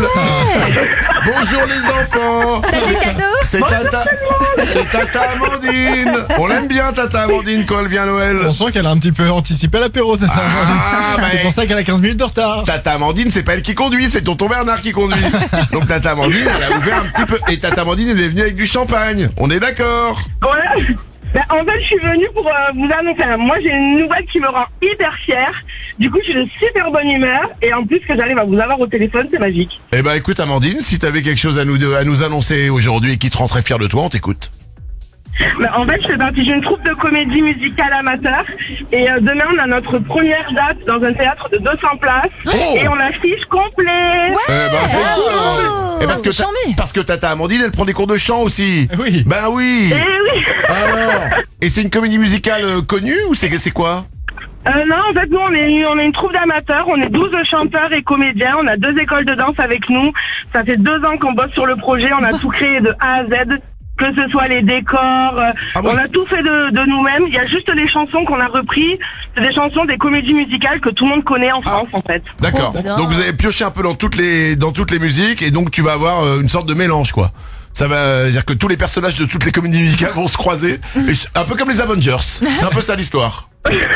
Bonjour les enfants. T'as des cadeaux? C'est tata, c'est tata Amandine. On l'aime bien tata Amandine quand elle vient à Noël. On sent qu'elle a un petit peu anticipé l'apéro, tata Amandine. Ah, c'est mais- pour ça qu'elle a quinze minutes de retard. Tata Amandine, c'est pas elle qui conduit, c'est tonton Bernard qui conduit. Donc Tata Amandine, elle a ouvert un petit peu. Et Tata Amandine, elle est venue avec du champagne. On est d'accord? Ouais. Ben, en fait, je suis venue pour euh, vous annoncer. Moi, j'ai une nouvelle qui me rend hyper fière. Du coup, je suis de super bonne humeur. Et en plus, que j'arrive à vous avoir au téléphone, c'est magique. Eh ben écoute Amandine, si t'avais quelque chose à nous, à nous annoncer aujourd'hui et qui te rend très fier de toi, on t'écoute. Ben, en fait, je fais partie d'une troupe de comédie musicale amateur. Et euh, demain, on a notre première date dans un théâtre de deux cents places. Oh. Et on affiche complet. Eh ben c'est cool. Oh. Et parce que ta- parce que Tata Amandine, elle prend des cours de chant aussi. Oui. Ben oui. Eh oui. Alors. Et c'est une comédie musicale euh, connue ou c'est c'est quoi? Euh, non, en fait, nous, on est, on est une troupe d'amateurs. On est douze chanteurs et comédiens. On a deux écoles de danse avec nous. Ça fait deux ans qu'on bosse sur le projet. On a tout créé de A à Z. Que ce soit les décors, euh, Ah bon? on a tout fait de, de nous-mêmes. Il y a juste les chansons qu'on a repris. C'est des chansons des comédies musicales que tout le monde connaît en France, en fait. D'accord. Donc vous avez pioché un peu dans toutes les dans toutes les musiques et donc tu vas avoir euh, une sorte de mélange quoi. Ça va dire que tous les personnages de toutes les comédies musicales vont se croiser, et c'est un peu comme les Avengers. C'est un peu ça l'histoire.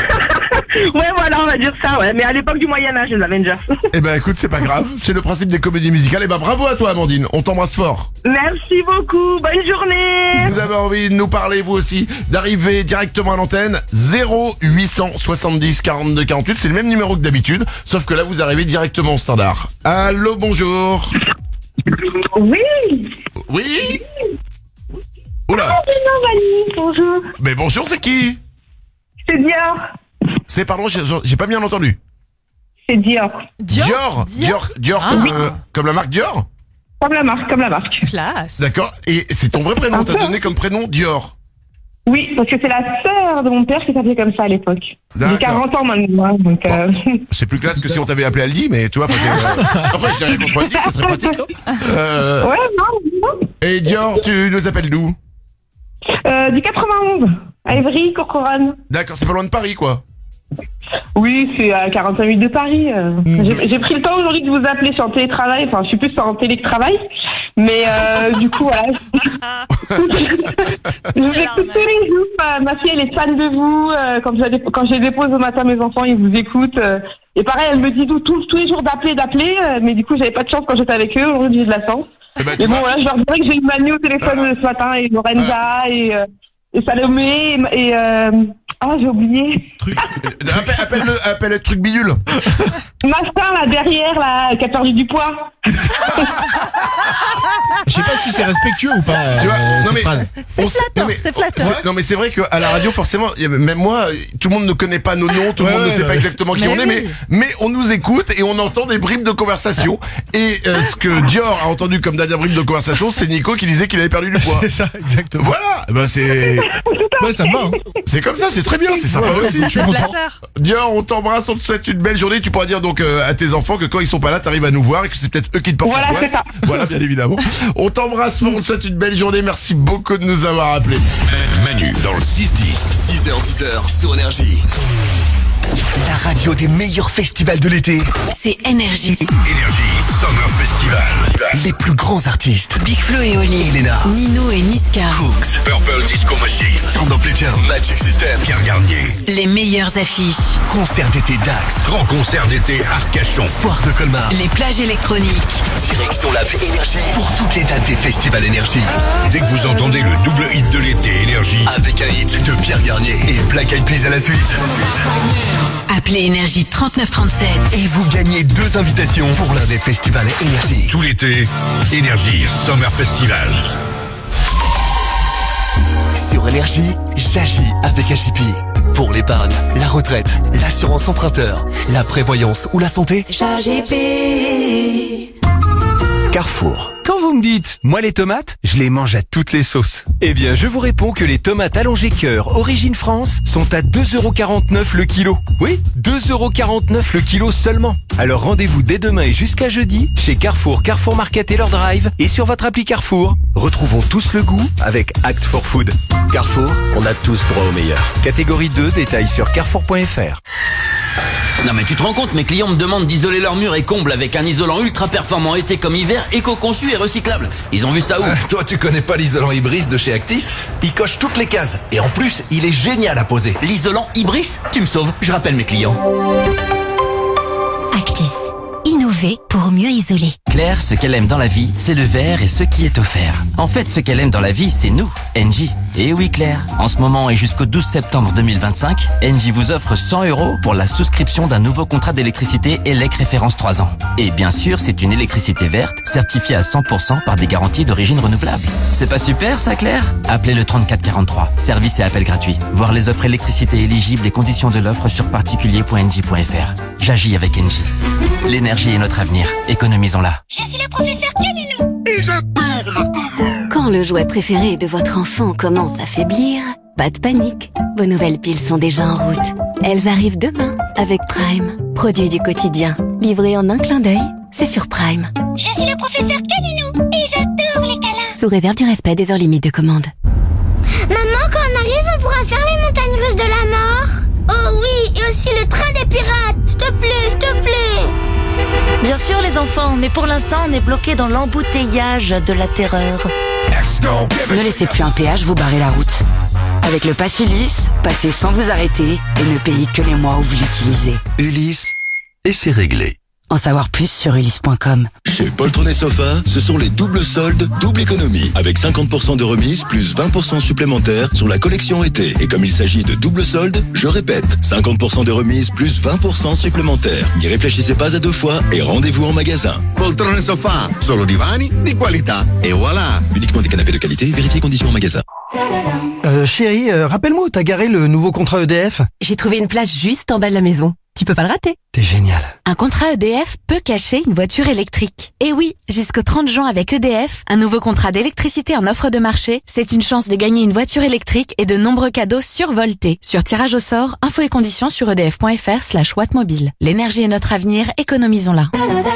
Ouais, voilà, on va dire ça, ouais. Mais à l'époque du Moyen-Âge, les Avengers. Eh ben écoute, c'est pas grave, c'est le principe des comédies musicales. Eh ben bravo à toi Amandine, on t'embrasse fort. Merci beaucoup. Bonne journée. Vous avez envie de nous parler vous aussi, d'arriver directement à l'antenne, zéro huit cent soixante-dix quarante-deux quarante-huit, c'est le même numéro que d'habitude, sauf que là vous arrivez directement au standard. Allô, bonjour. Oui. Oui. Oula. Bonjour. Mais bonjour, c'est qui? C'est Dior. C'est pardon, j'ai j'ai pas bien entendu. C'est Dior. Dior, Dior, Dior, Ah. comme, Oui. euh, comme la marque Dior. Comme la marque, comme la marque. Classe. D'accord. Et c'est ton vrai prénom, t'as donné comme prénom Dior. Oui, parce que c'est la sœur de mon père qui s'appelait comme ça à l'époque. J'ai D'accord. quarante ans maintenant, donc euh... C'est plus classe que si on t'avait appelé Aldi, mais tu vois, après, euh, après je rien contre Aldi, c'est très pratique. Hein. Euh, Ouais, non, non. Et Dior, tu nous appelles d'où? Euh, du quatre-vingt-onze, à Évry, Corcoran. D'accord, c'est pas loin de Paris, quoi. Oui, c'est à quarante-cinq minutes de Paris. euh. J'ai j'ai pris le temps aujourd'hui de vous appeler sur télétravail, enfin je suis plus en télétravail, mais euh, du coup voilà. Je vous écoute tous les jours, ma, ma fille elle est fan de vous, euh, quand, je, la dé- quand je les dépose au matin mes enfants ils vous écoutent, euh, et pareil elle me dit tout, tout- tous les jours d'appeler, d'appeler, euh, mais du coup j'avais pas de chance quand j'étais avec eux, aujourd'hui j'ai de la chance. Eh ben, tu Mais bon vois- voilà, je leur dirais que j'ai eu Manu au téléphone ce matin, et Lorenza, et, euh, et Salomé, et... et euh, ah, j'ai oublié. Truc. Euh, appelle, appelle le, appelle le truc bidule. Mastin, là, derrière, là, qui a perdu du poids. Je sais pas si c'est respectueux ou pas. Tu vois, euh, non cette mais phrase. C'est on s- flatteur, non, mais- c'est flatteur. c'est- Non mais c'est vrai qu'à la radio forcément, il y a- même moi, tout le monde ne connaît pas nos noms, tout le Ouais, monde ne ouais, sait pas ouais. exactement qui Mais on est, oui. mais mais on nous écoute et on entend des bribes de conversation. Et euh, ce que Dior a entendu comme dernière bribe de conversation, c'est Nico qui disait qu'il avait perdu du poids. C'est ça, exactement. Voilà, eh ben c'est Ouais, ça me va. Hein. c'est comme ça, c'est très bien, c'est sympa aussi. Je suis content. Flatteur. Dior, on t'embrasse, on te souhaite une belle journée. Tu pourras dire donc euh, à tes enfants que quand ils sont pas là, t'arrives à nous voir et que c'est peut-être eux qui te portent Voilà, la c'est ça. Voilà, bien évidemment. On t'embrasse, on te souhaite une belle journée. Merci beaucoup de nous avoir appelés. Manu dans le six dix. six heures dix sur Énergie. La radio des meilleurs festivals de l'été. C'est Énergie. Énergie Summer Festival. Les plus grands artistes. Big Flo et Oli. Elena. Nino et Niska. Cooks. Purple Disco Machine. Sound of Legend. Magic System. Pierre Garnier. Les meilleures affiches. Concert d'été Dax. Grand concert d'été Arcachon. Foire de Colmar. Les plages électroniques. Direction la Énergie pour toutes les dates des festivals Énergie. Dès que vous entendez le double hit de l'été Énergie avec un hit de Pierre Garnier et Black Eyed Peas à la suite. Appelez Énergie trente-neuf trente-sept. Et vous gagnez deux invitations pour l'un des festivals Énergie. Tout l'été, Énergie Summer Festival. Sur Énergie, j'agis avec H I P. Pour l'épargne, la retraite, l'assurance emprunteur, la prévoyance ou la santé. J A G P. Carrefour. Quand vous me dites? Moi les tomates, je les mange à toutes les sauces. Eh bien je vous réponds que les tomates allongées cœur Origine France sont à deux euros quarante-neuf le kilo. Oui, deux euros quarante-neuf le kilo seulement. Alors rendez-vous dès demain et jusqu'à jeudi chez Carrefour, Carrefour Market et leur drive et sur votre appli Carrefour. Retrouvons tous le goût avec Act for Food. Carrefour, on a tous droit au meilleur. Catégorie deux, détails sur carrefour point f r. Non mais tu te rends compte, mes clients me demandent d'isoler leurs murs et combles avec un isolant ultra performant été comme hiver, éco-conçu et recyclable. Ils ont vu ça où? Ah, toi tu connais pas l'isolant Ibris de chez Actis? Il coche toutes les cases et en plus il est génial à poser. L'isolant Ibris? Tu me sauves, je rappelle mes clients. Actis. Innover pour mieux isoler. Claire, ce qu'elle aime dans la vie, c'est le verre et ce qui est offert. En fait, ce qu'elle aime dans la vie, c'est nous, Engie. Et oui Claire, en ce moment et jusqu'au douze septembre deux mille vingt-cinq, Engie vous offre cent euros pour la souscription d'un nouveau contrat d'électricité E L E C référence trois ans. Et bien sûr, c'est une électricité verte, certifiée à cent pour cent par des garanties d'origine renouvelable. C'est pas super ça Claire? Appelez le trente-quatre quarante-trois, service et appel gratuit. Voir les offres électricité éligibles et conditions de l'offre sur particulier point engie point f r. J'agis avec Engie. L'énergie est notre avenir, économisons-la. Je suis le professeur Canino. Et j'adore. Quand le jouet préféré de votre enfant commence à faiblir, pas de panique. Vos nouvelles piles sont déjà en route. Elles arrivent demain avec Prime. Produit du quotidien. Livré en un clin d'œil, c'est sur Prime. Je suis le professeur Canino et j'adore les câlins. Sous réserve du respect des heures limites de commande. Maman, quand on arrive, on pourra faire les montagnes russes de la mort? Oh oui, et aussi le train des pirates. S'il te plaît, s'il te plaît. Bien sûr les enfants, mais pour l'instant on est bloqué dans l'embouteillage de la terreur. Ne laissez plus un péage vous barrer la route. Avec le Pass Ulysse, passez sans vous arrêter et ne payez que les mois où vous l'utilisez. Ulysse, et c'est réglé. En savoir plus sur ulysse point com. Chez Poltron et Sofa, ce sont les doubles soldes, double économie. Avec cinquante pour cent de remise plus vingt pour cent supplémentaires sur la collection été. Et comme il s'agit de double soldes, je répète, cinquante pour cent de remise plus vingt pour cent supplémentaires. N'y réfléchissez pas à deux fois et rendez-vous en magasin. Poltron et Sofa, solo divani di qualità. Et voilà. Uniquement des canapés de qualité, vérifiez conditions en magasin. Euh, chérie, euh, rappelle-moi où t'as garé le nouveau contrat E D F. J'ai trouvé une place juste en bas de la maison. Tu peux pas le rater. T'es génial. Un contrat E D F peut cacher une voiture électrique. Et oui, jusqu'au trente juin avec E D F, un nouveau contrat d'électricité en offre de marché, c'est une chance de gagner une voiture électrique et de nombreux cadeaux survoltés. Sur tirage au sort, infos et conditions sur edf point f r slash wattmobile. L'énergie est notre avenir, économisons-la.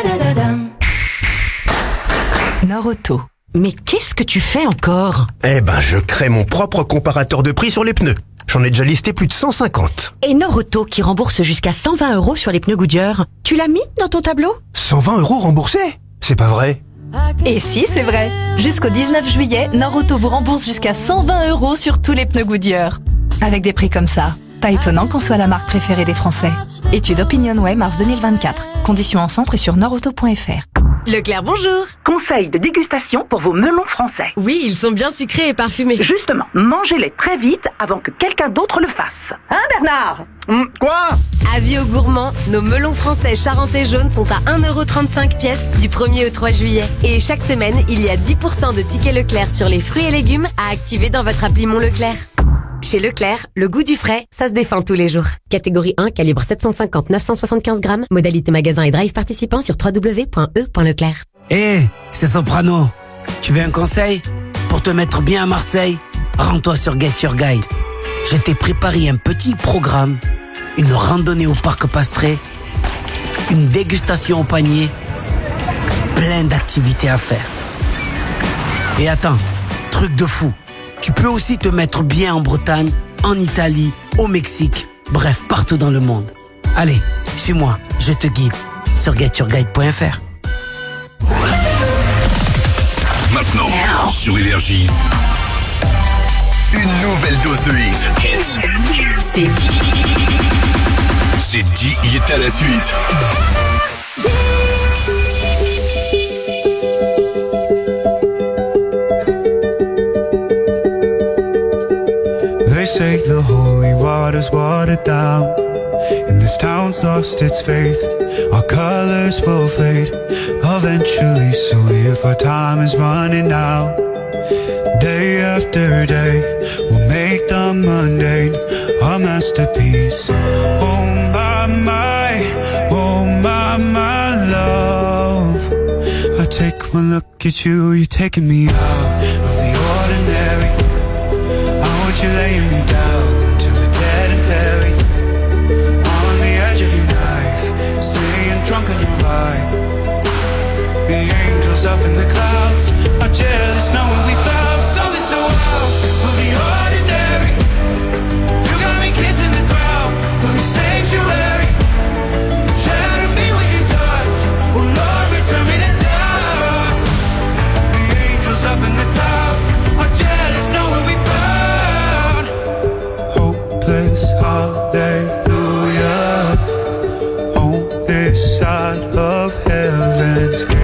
Norauto. Mais qu'est-ce que tu fais encore? Eh ben, je crée mon propre comparateur de prix sur les pneus. J'en ai déjà listé plus de cent cinquante. Et Norauto qui rembourse jusqu'à cent vingt euros sur les pneus Goodyear. Tu l'as mis dans ton tableau? cent vingt euros remboursés? C'est pas vrai. Et si, c'est vrai. Jusqu'au dix-neuf juillet, Norauto vous rembourse jusqu'à cent vingt euros sur tous les pneus Goodyear. Avec des prix comme ça, pas étonnant qu'on soit la marque préférée des Français. Étude OpinionWay mars deux mille vingt-quatre. Conditions en centre et sur norauto point f r. Leclerc, bonjour. Conseil de dégustation pour vos melons français. Oui, ils sont bien sucrés et parfumés. Justement, mangez-les très vite avant que quelqu'un d'autre le fasse. Hein, Bernard? Hum, Quoi? Avis aux gourmands, nos melons français charentais jaunes sont à un euro trente-cinq pièce du premier au trois juillet. Et chaque semaine, il y a dix pour cent de tickets Leclerc sur les fruits et légumes à activer dans votre appli Mon Leclerc. Chez Leclerc, le goût du frais, ça se défend tous les jours. Catégorie un, calibre sept cent cinquante à neuf cent soixante-quinze grammes. Modalité magasin et drive participant sur w w w point e point leclerc. Hé, hey, c'est Soprano. Tu veux un conseil? Pour te mettre bien à Marseille, rends-toi sur Get Your Guide. Je t'ai préparé un petit programme, une randonnée au parc Pastré, une dégustation au panier, plein d'activités à faire. Et attends, truc de fou. Tu peux aussi te mettre bien en Bretagne, en Italie, au Mexique, bref, partout dans le monde. Allez, suis-moi, je te guide sur get your guide point f r. Maintenant, sur Énergie, une nouvelle dose de hits. C'est dit. C'est dix hits à la suite. They say the holy water's watered down, and this town's lost its faith. Our colors will fade eventually, so if our time is running out, day after day, we'll make the mundane a masterpiece. Oh my, my, oh my, my love, a take one look at you, you're taking me out of the ordinary. I want you laying me down till we're dead and buried. On the edge of your knife, staying drunk on your ride. The angels up in the clouds are jealous knowing we found something so out of the ordinary. You got me kissing the ground of your sanctuary. Shadow me with your touch, oh Lord, return me to dust. The angels up in the clouds are jealous knowing we found hopeless hallelujah on this side of heaven's gate.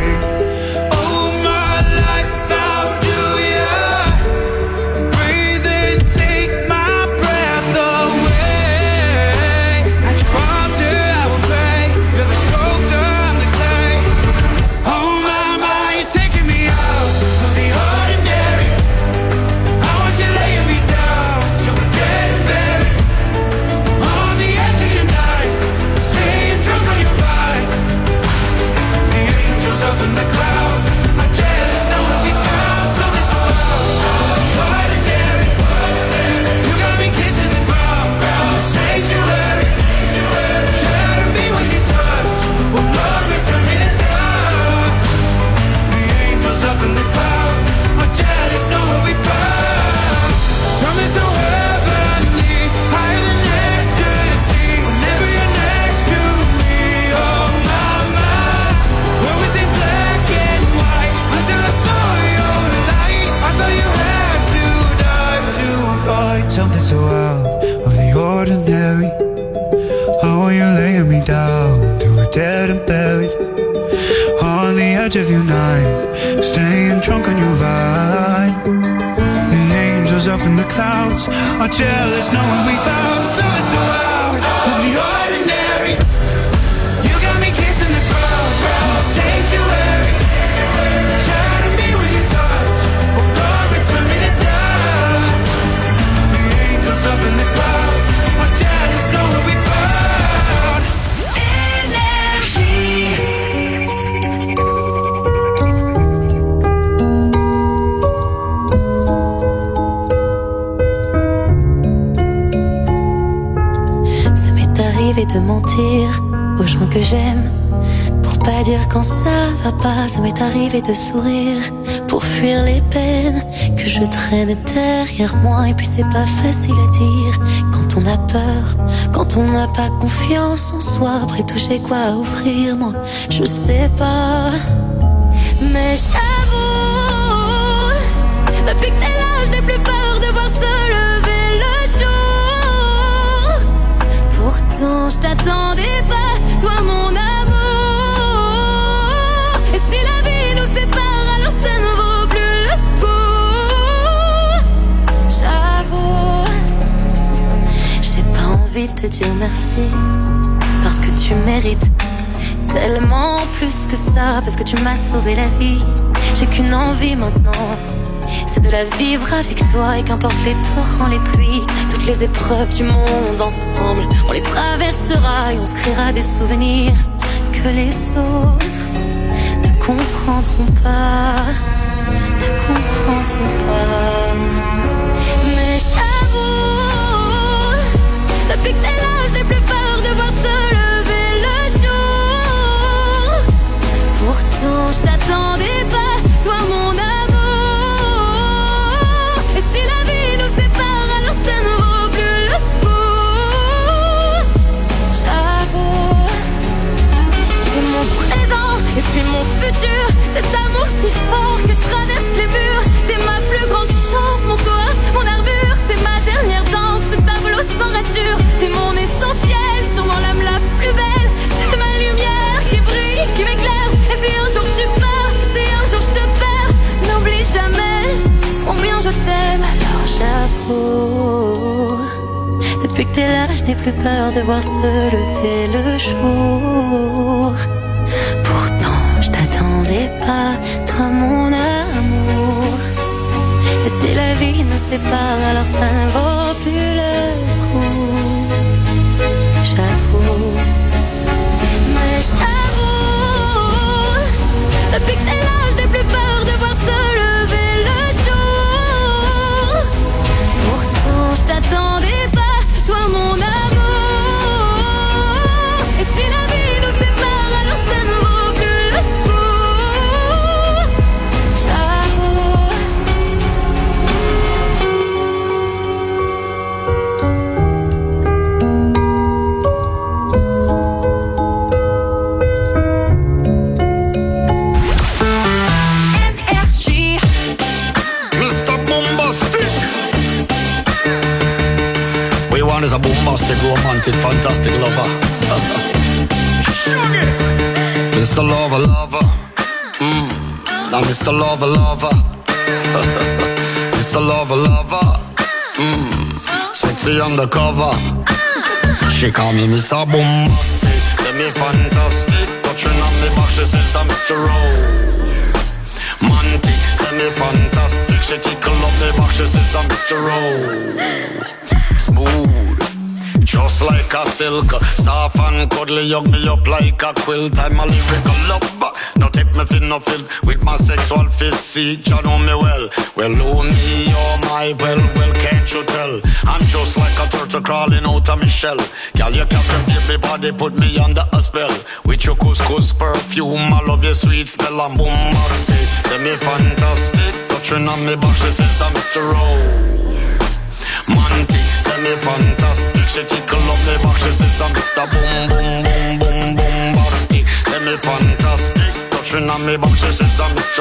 Something so out of the ordinary. Oh, you're laying me down to a dead and buried. On the edge of your night, staying drunk on your ride. The angels up in the clouds are jealous knowing we found something so out of the ordinary. You got me kissing the ground, ground sanctuary. Shadow me with your touch, oh Lord, return me to dust. The angels up in the clouds are jealous knowing we found Énergie. Ça m'est arrivé de mentir aux gens que j'aime pour pas dire quand ça va pas. Ça m'est arrivé de sourire pour fuir les peines que je traîne derrière moi. Et puis c'est pas facile à dire quand on a peur, quand on n'a pas confiance en soi. Après tout j'ai quoi à offrir, moi je sais pas. Mais j'avoue, depuis que t'es là je n'ai plus peur de voir se lever le jour. Pourtant je t'attendais pas, toi mon amour. Et si la vie nous sépare, alors ça ne vaut plus le coup. J'avoue, j'ai pas envie de te dire merci, parce que tu mérites tellement plus que ça. Parce que tu m'as sauvé la vie, j'ai qu'une envie maintenant, c'est de la vivre avec toi. Et qu'importe les torrents, les pluies, toutes les épreuves du monde ensemble, on les traversera et on se créera des souvenirs que les autres ne comprendront pas, ne comprendront pas. Mais j'avoue, depuis que t'es là, je n'ai plus peur de voir se lever le jour. Pourtant je t'attendais pas, toi mon amour. Et si la vie nous sépare, alors ça ne vaut plus le coup. J'avoue, t'es mon présent et puis mon futur. Cet amour si fort que je traverse les murs. T'es ma plus grande chance, mon toit, mon armure. T'es ma dernière danse, ce tableau sans rature. T'es mon essentiel, sûrement l'âme la plus belle. T'es ma lumière qui brille, qui m'éclaire. Et si un jour tu pars, si un jour je te perds, n'oublie jamais combien je t'aime. Alors j'avoue, depuis que t'es là, je n'ai plus peur de voir se lever le jour. Pourtant je t'attendais pas, toi mon amour. Et si la vie nous sépare, alors ça ne vaut plus le coup. J'avoue, mais j'avoue, depuis que t'es là, wanted fantastic lover. Mister Lover, lover. Mm. Now Mister Lover, lover. Mister Lover, lover. Mm. Sexy undercover. She call me Mister Bombastic. Tell me fantastic. Touching on me back, she says I'm Mister Romantic. Tell me fantastic. She tickle up me back, she says I'm Mister Smooth, just like a silk. Soft and cuddly, hug me up like a quilt. I'm a lyrical lover. Now take me fin no filled with my sexual physique. You know me well. Well, oh me, oh my, well, well, can't you tell? I'm just like a turtle crawling out of my shell. Girl, you captivate me body, put me under a spell. With your couscous perfume, I love your sweet smell. I'm bombastic, tell me fantastic. Touching on me back, she says I'm Mister Romantic. Tell me fantastic. She tickle up me back, she says I'm Mister Boom, boom, boom, boom, bombastic. Tell me fantastic. Touching on me back, she says I'm Mister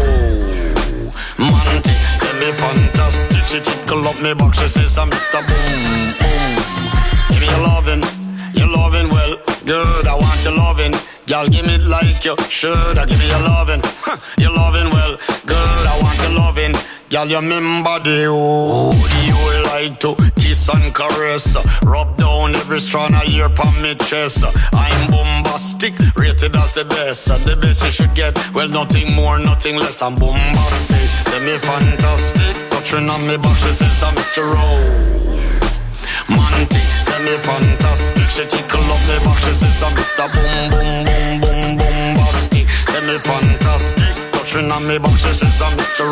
Romantic. Tell me fantastic. She tickle up me back, she says I'm Mister Boom, boom. Give me your lovin', your lovin' well, good. I want your lovin'. Y'all give me it like you should. I give me your lovin', huh, your lovin' well, good. I want your lovin'. Y'all, you remember the oh, you like to kiss and caress, rub down every strand of hair upon me chest. I'm bombastic, rated as the best. The best you should get, well, nothing more, nothing less. I'm bombastic, tell me fantastic. Touching on me back, she says I'm Mister Romantic. Tell me fantastic. She tickle up me back, she says I'm Mister Boom, boom, boom, boom, bombastic. Tell me fantastic. Touching on me back, she says I'm Mister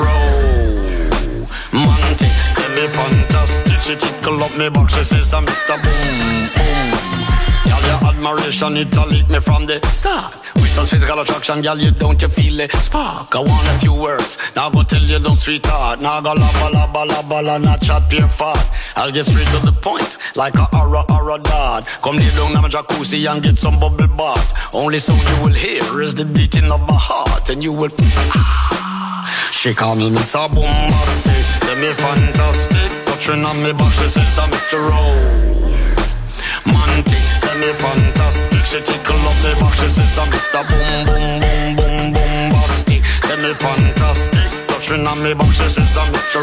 Romantic. Tell me fantastic. She tickle up me back, she says I'm Mister Boom, boom. Girl, your admiration, it a lick me from the start. With some physical attraction, girl, you don't you feel the spark. I want a few words, now go tell you don't sweetheart. Now go labba, labba, labba, la, not chat pure fart. I'll get straight to the point, like a aura, aura dart. Come lay down on my jacuzzi and get some bubble bath. Only sound you will hear is the beating of my heart. And you will she call me Mister Bombastic. Tell me fantastic. Touching on me back, she says I'm Mister Romantic. Tell me fantastic. She tickle up me back, she says I'm Mister Boom, boom, boom, boom, bombastic. Tell me fantastic. Touching on me back, she says I'm Mister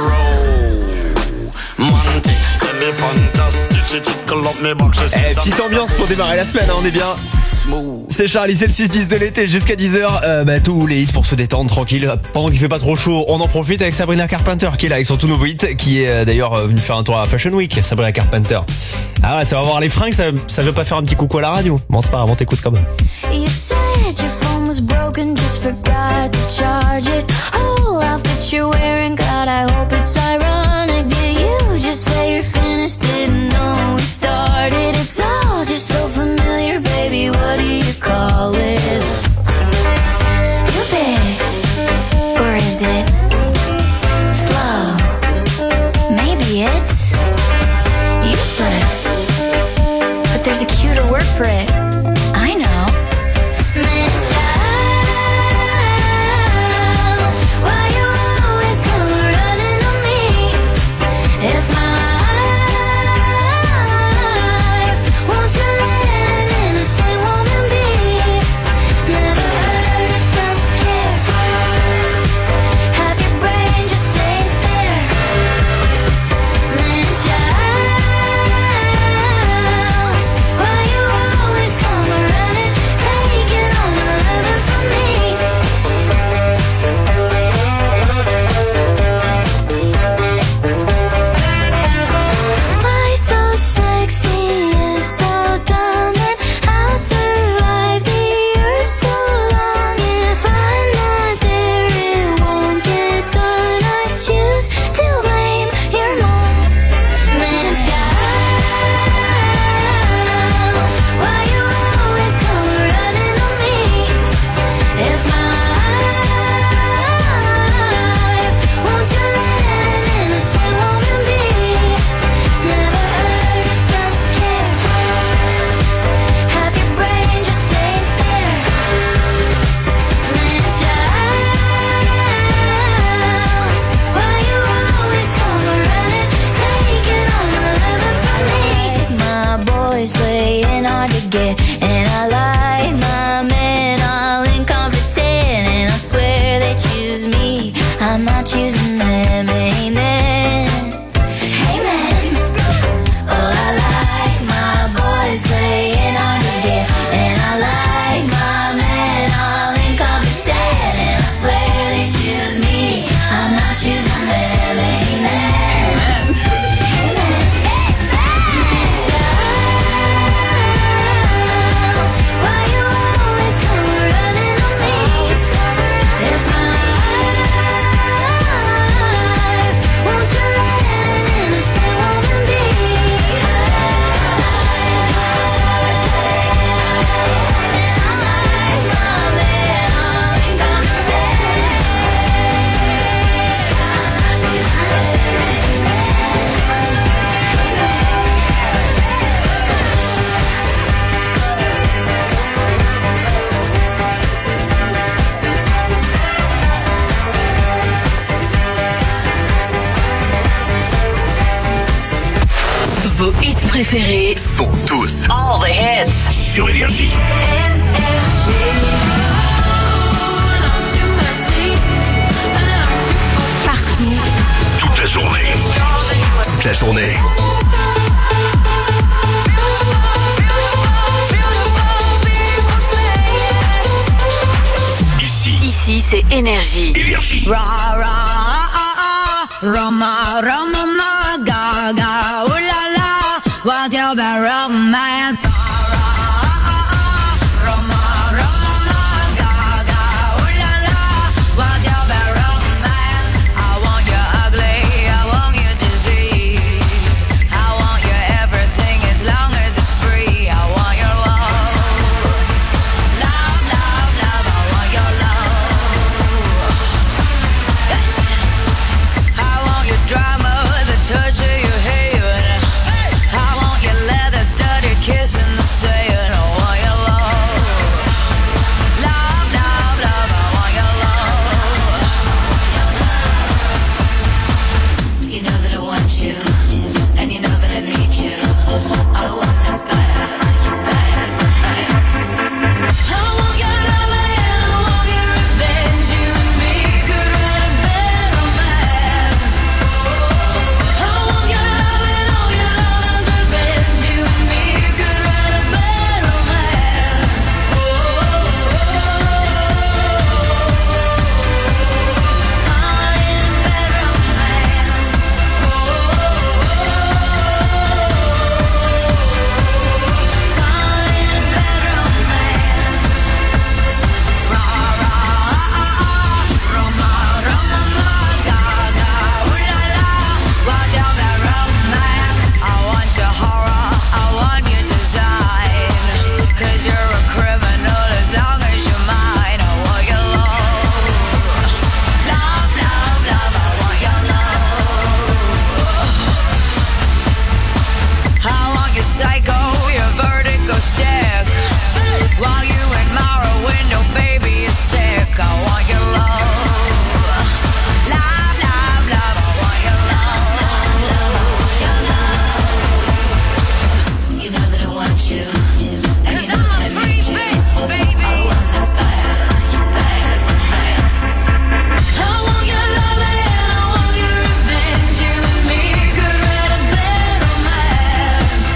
Romantic. Tell me fantastic. She tickle up me back, she says I'm petite ambiance pour démarrer la semaine, hein, on est bien. C'est Charlie, c'est le six dix de l'été jusqu'à dix heures. Euh, bah, tous les hits pour se détendre tranquille. Pendant qu'il fait pas trop chaud, on en profite avec Sabrina Carpenter qui est là avec son tout nouveau hit, qui est euh, d'ailleurs euh, venu faire un tour à Fashion Week. Sabrina Carpenter. Ah ouais, ça va voir les fringues, ça, ça veut pas faire un petit coucou à la radio. Bon, c'est pas grave, on t'écoute quand même. You said your phone was broken, just forgot to charge it. Whole outfit you're wearing, God, I hope it's ironic. Did you just say you're finished? Didn't know we started. It's all just so familiar, baby. What do you call it? Stupid, or is it slow? Maybe it's useless, but there's a cuter word for it. I know. Man, child, why you always come running on me? If my life won't you let an innocent woman be? Never heard of self-care. Half your brain just ain't there. Man, child, why you always préférés sont tous all the hits sur Énergie. Partout. Toute la journée. Toute la journée. Ici. Ici, c'est Énergie. Énergie. Ra, ra, ah, ah, Roma, Roma, ma, ga, ga, oh la la, what you about romance? Touch of your hair, I want your leather studded kiss in the sand. I want your love, love, love, love. I want your love. You know that I want you, and you know that I need you. I want that bad, bad romance. I want your love and I want your revenge. You and me could write a bad romance. Psycho, your vertigo stick. While you admire a window, baby, you're sick. I want your love, love, love, love. I want your love, your love. You know that I want you, and you know that I need you, baby. I want that bad, bad romance. I want your love and I want your revenge. You and me could write a bad romance.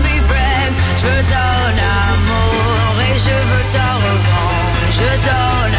Je donne amour et je veux ta revanche. Je donne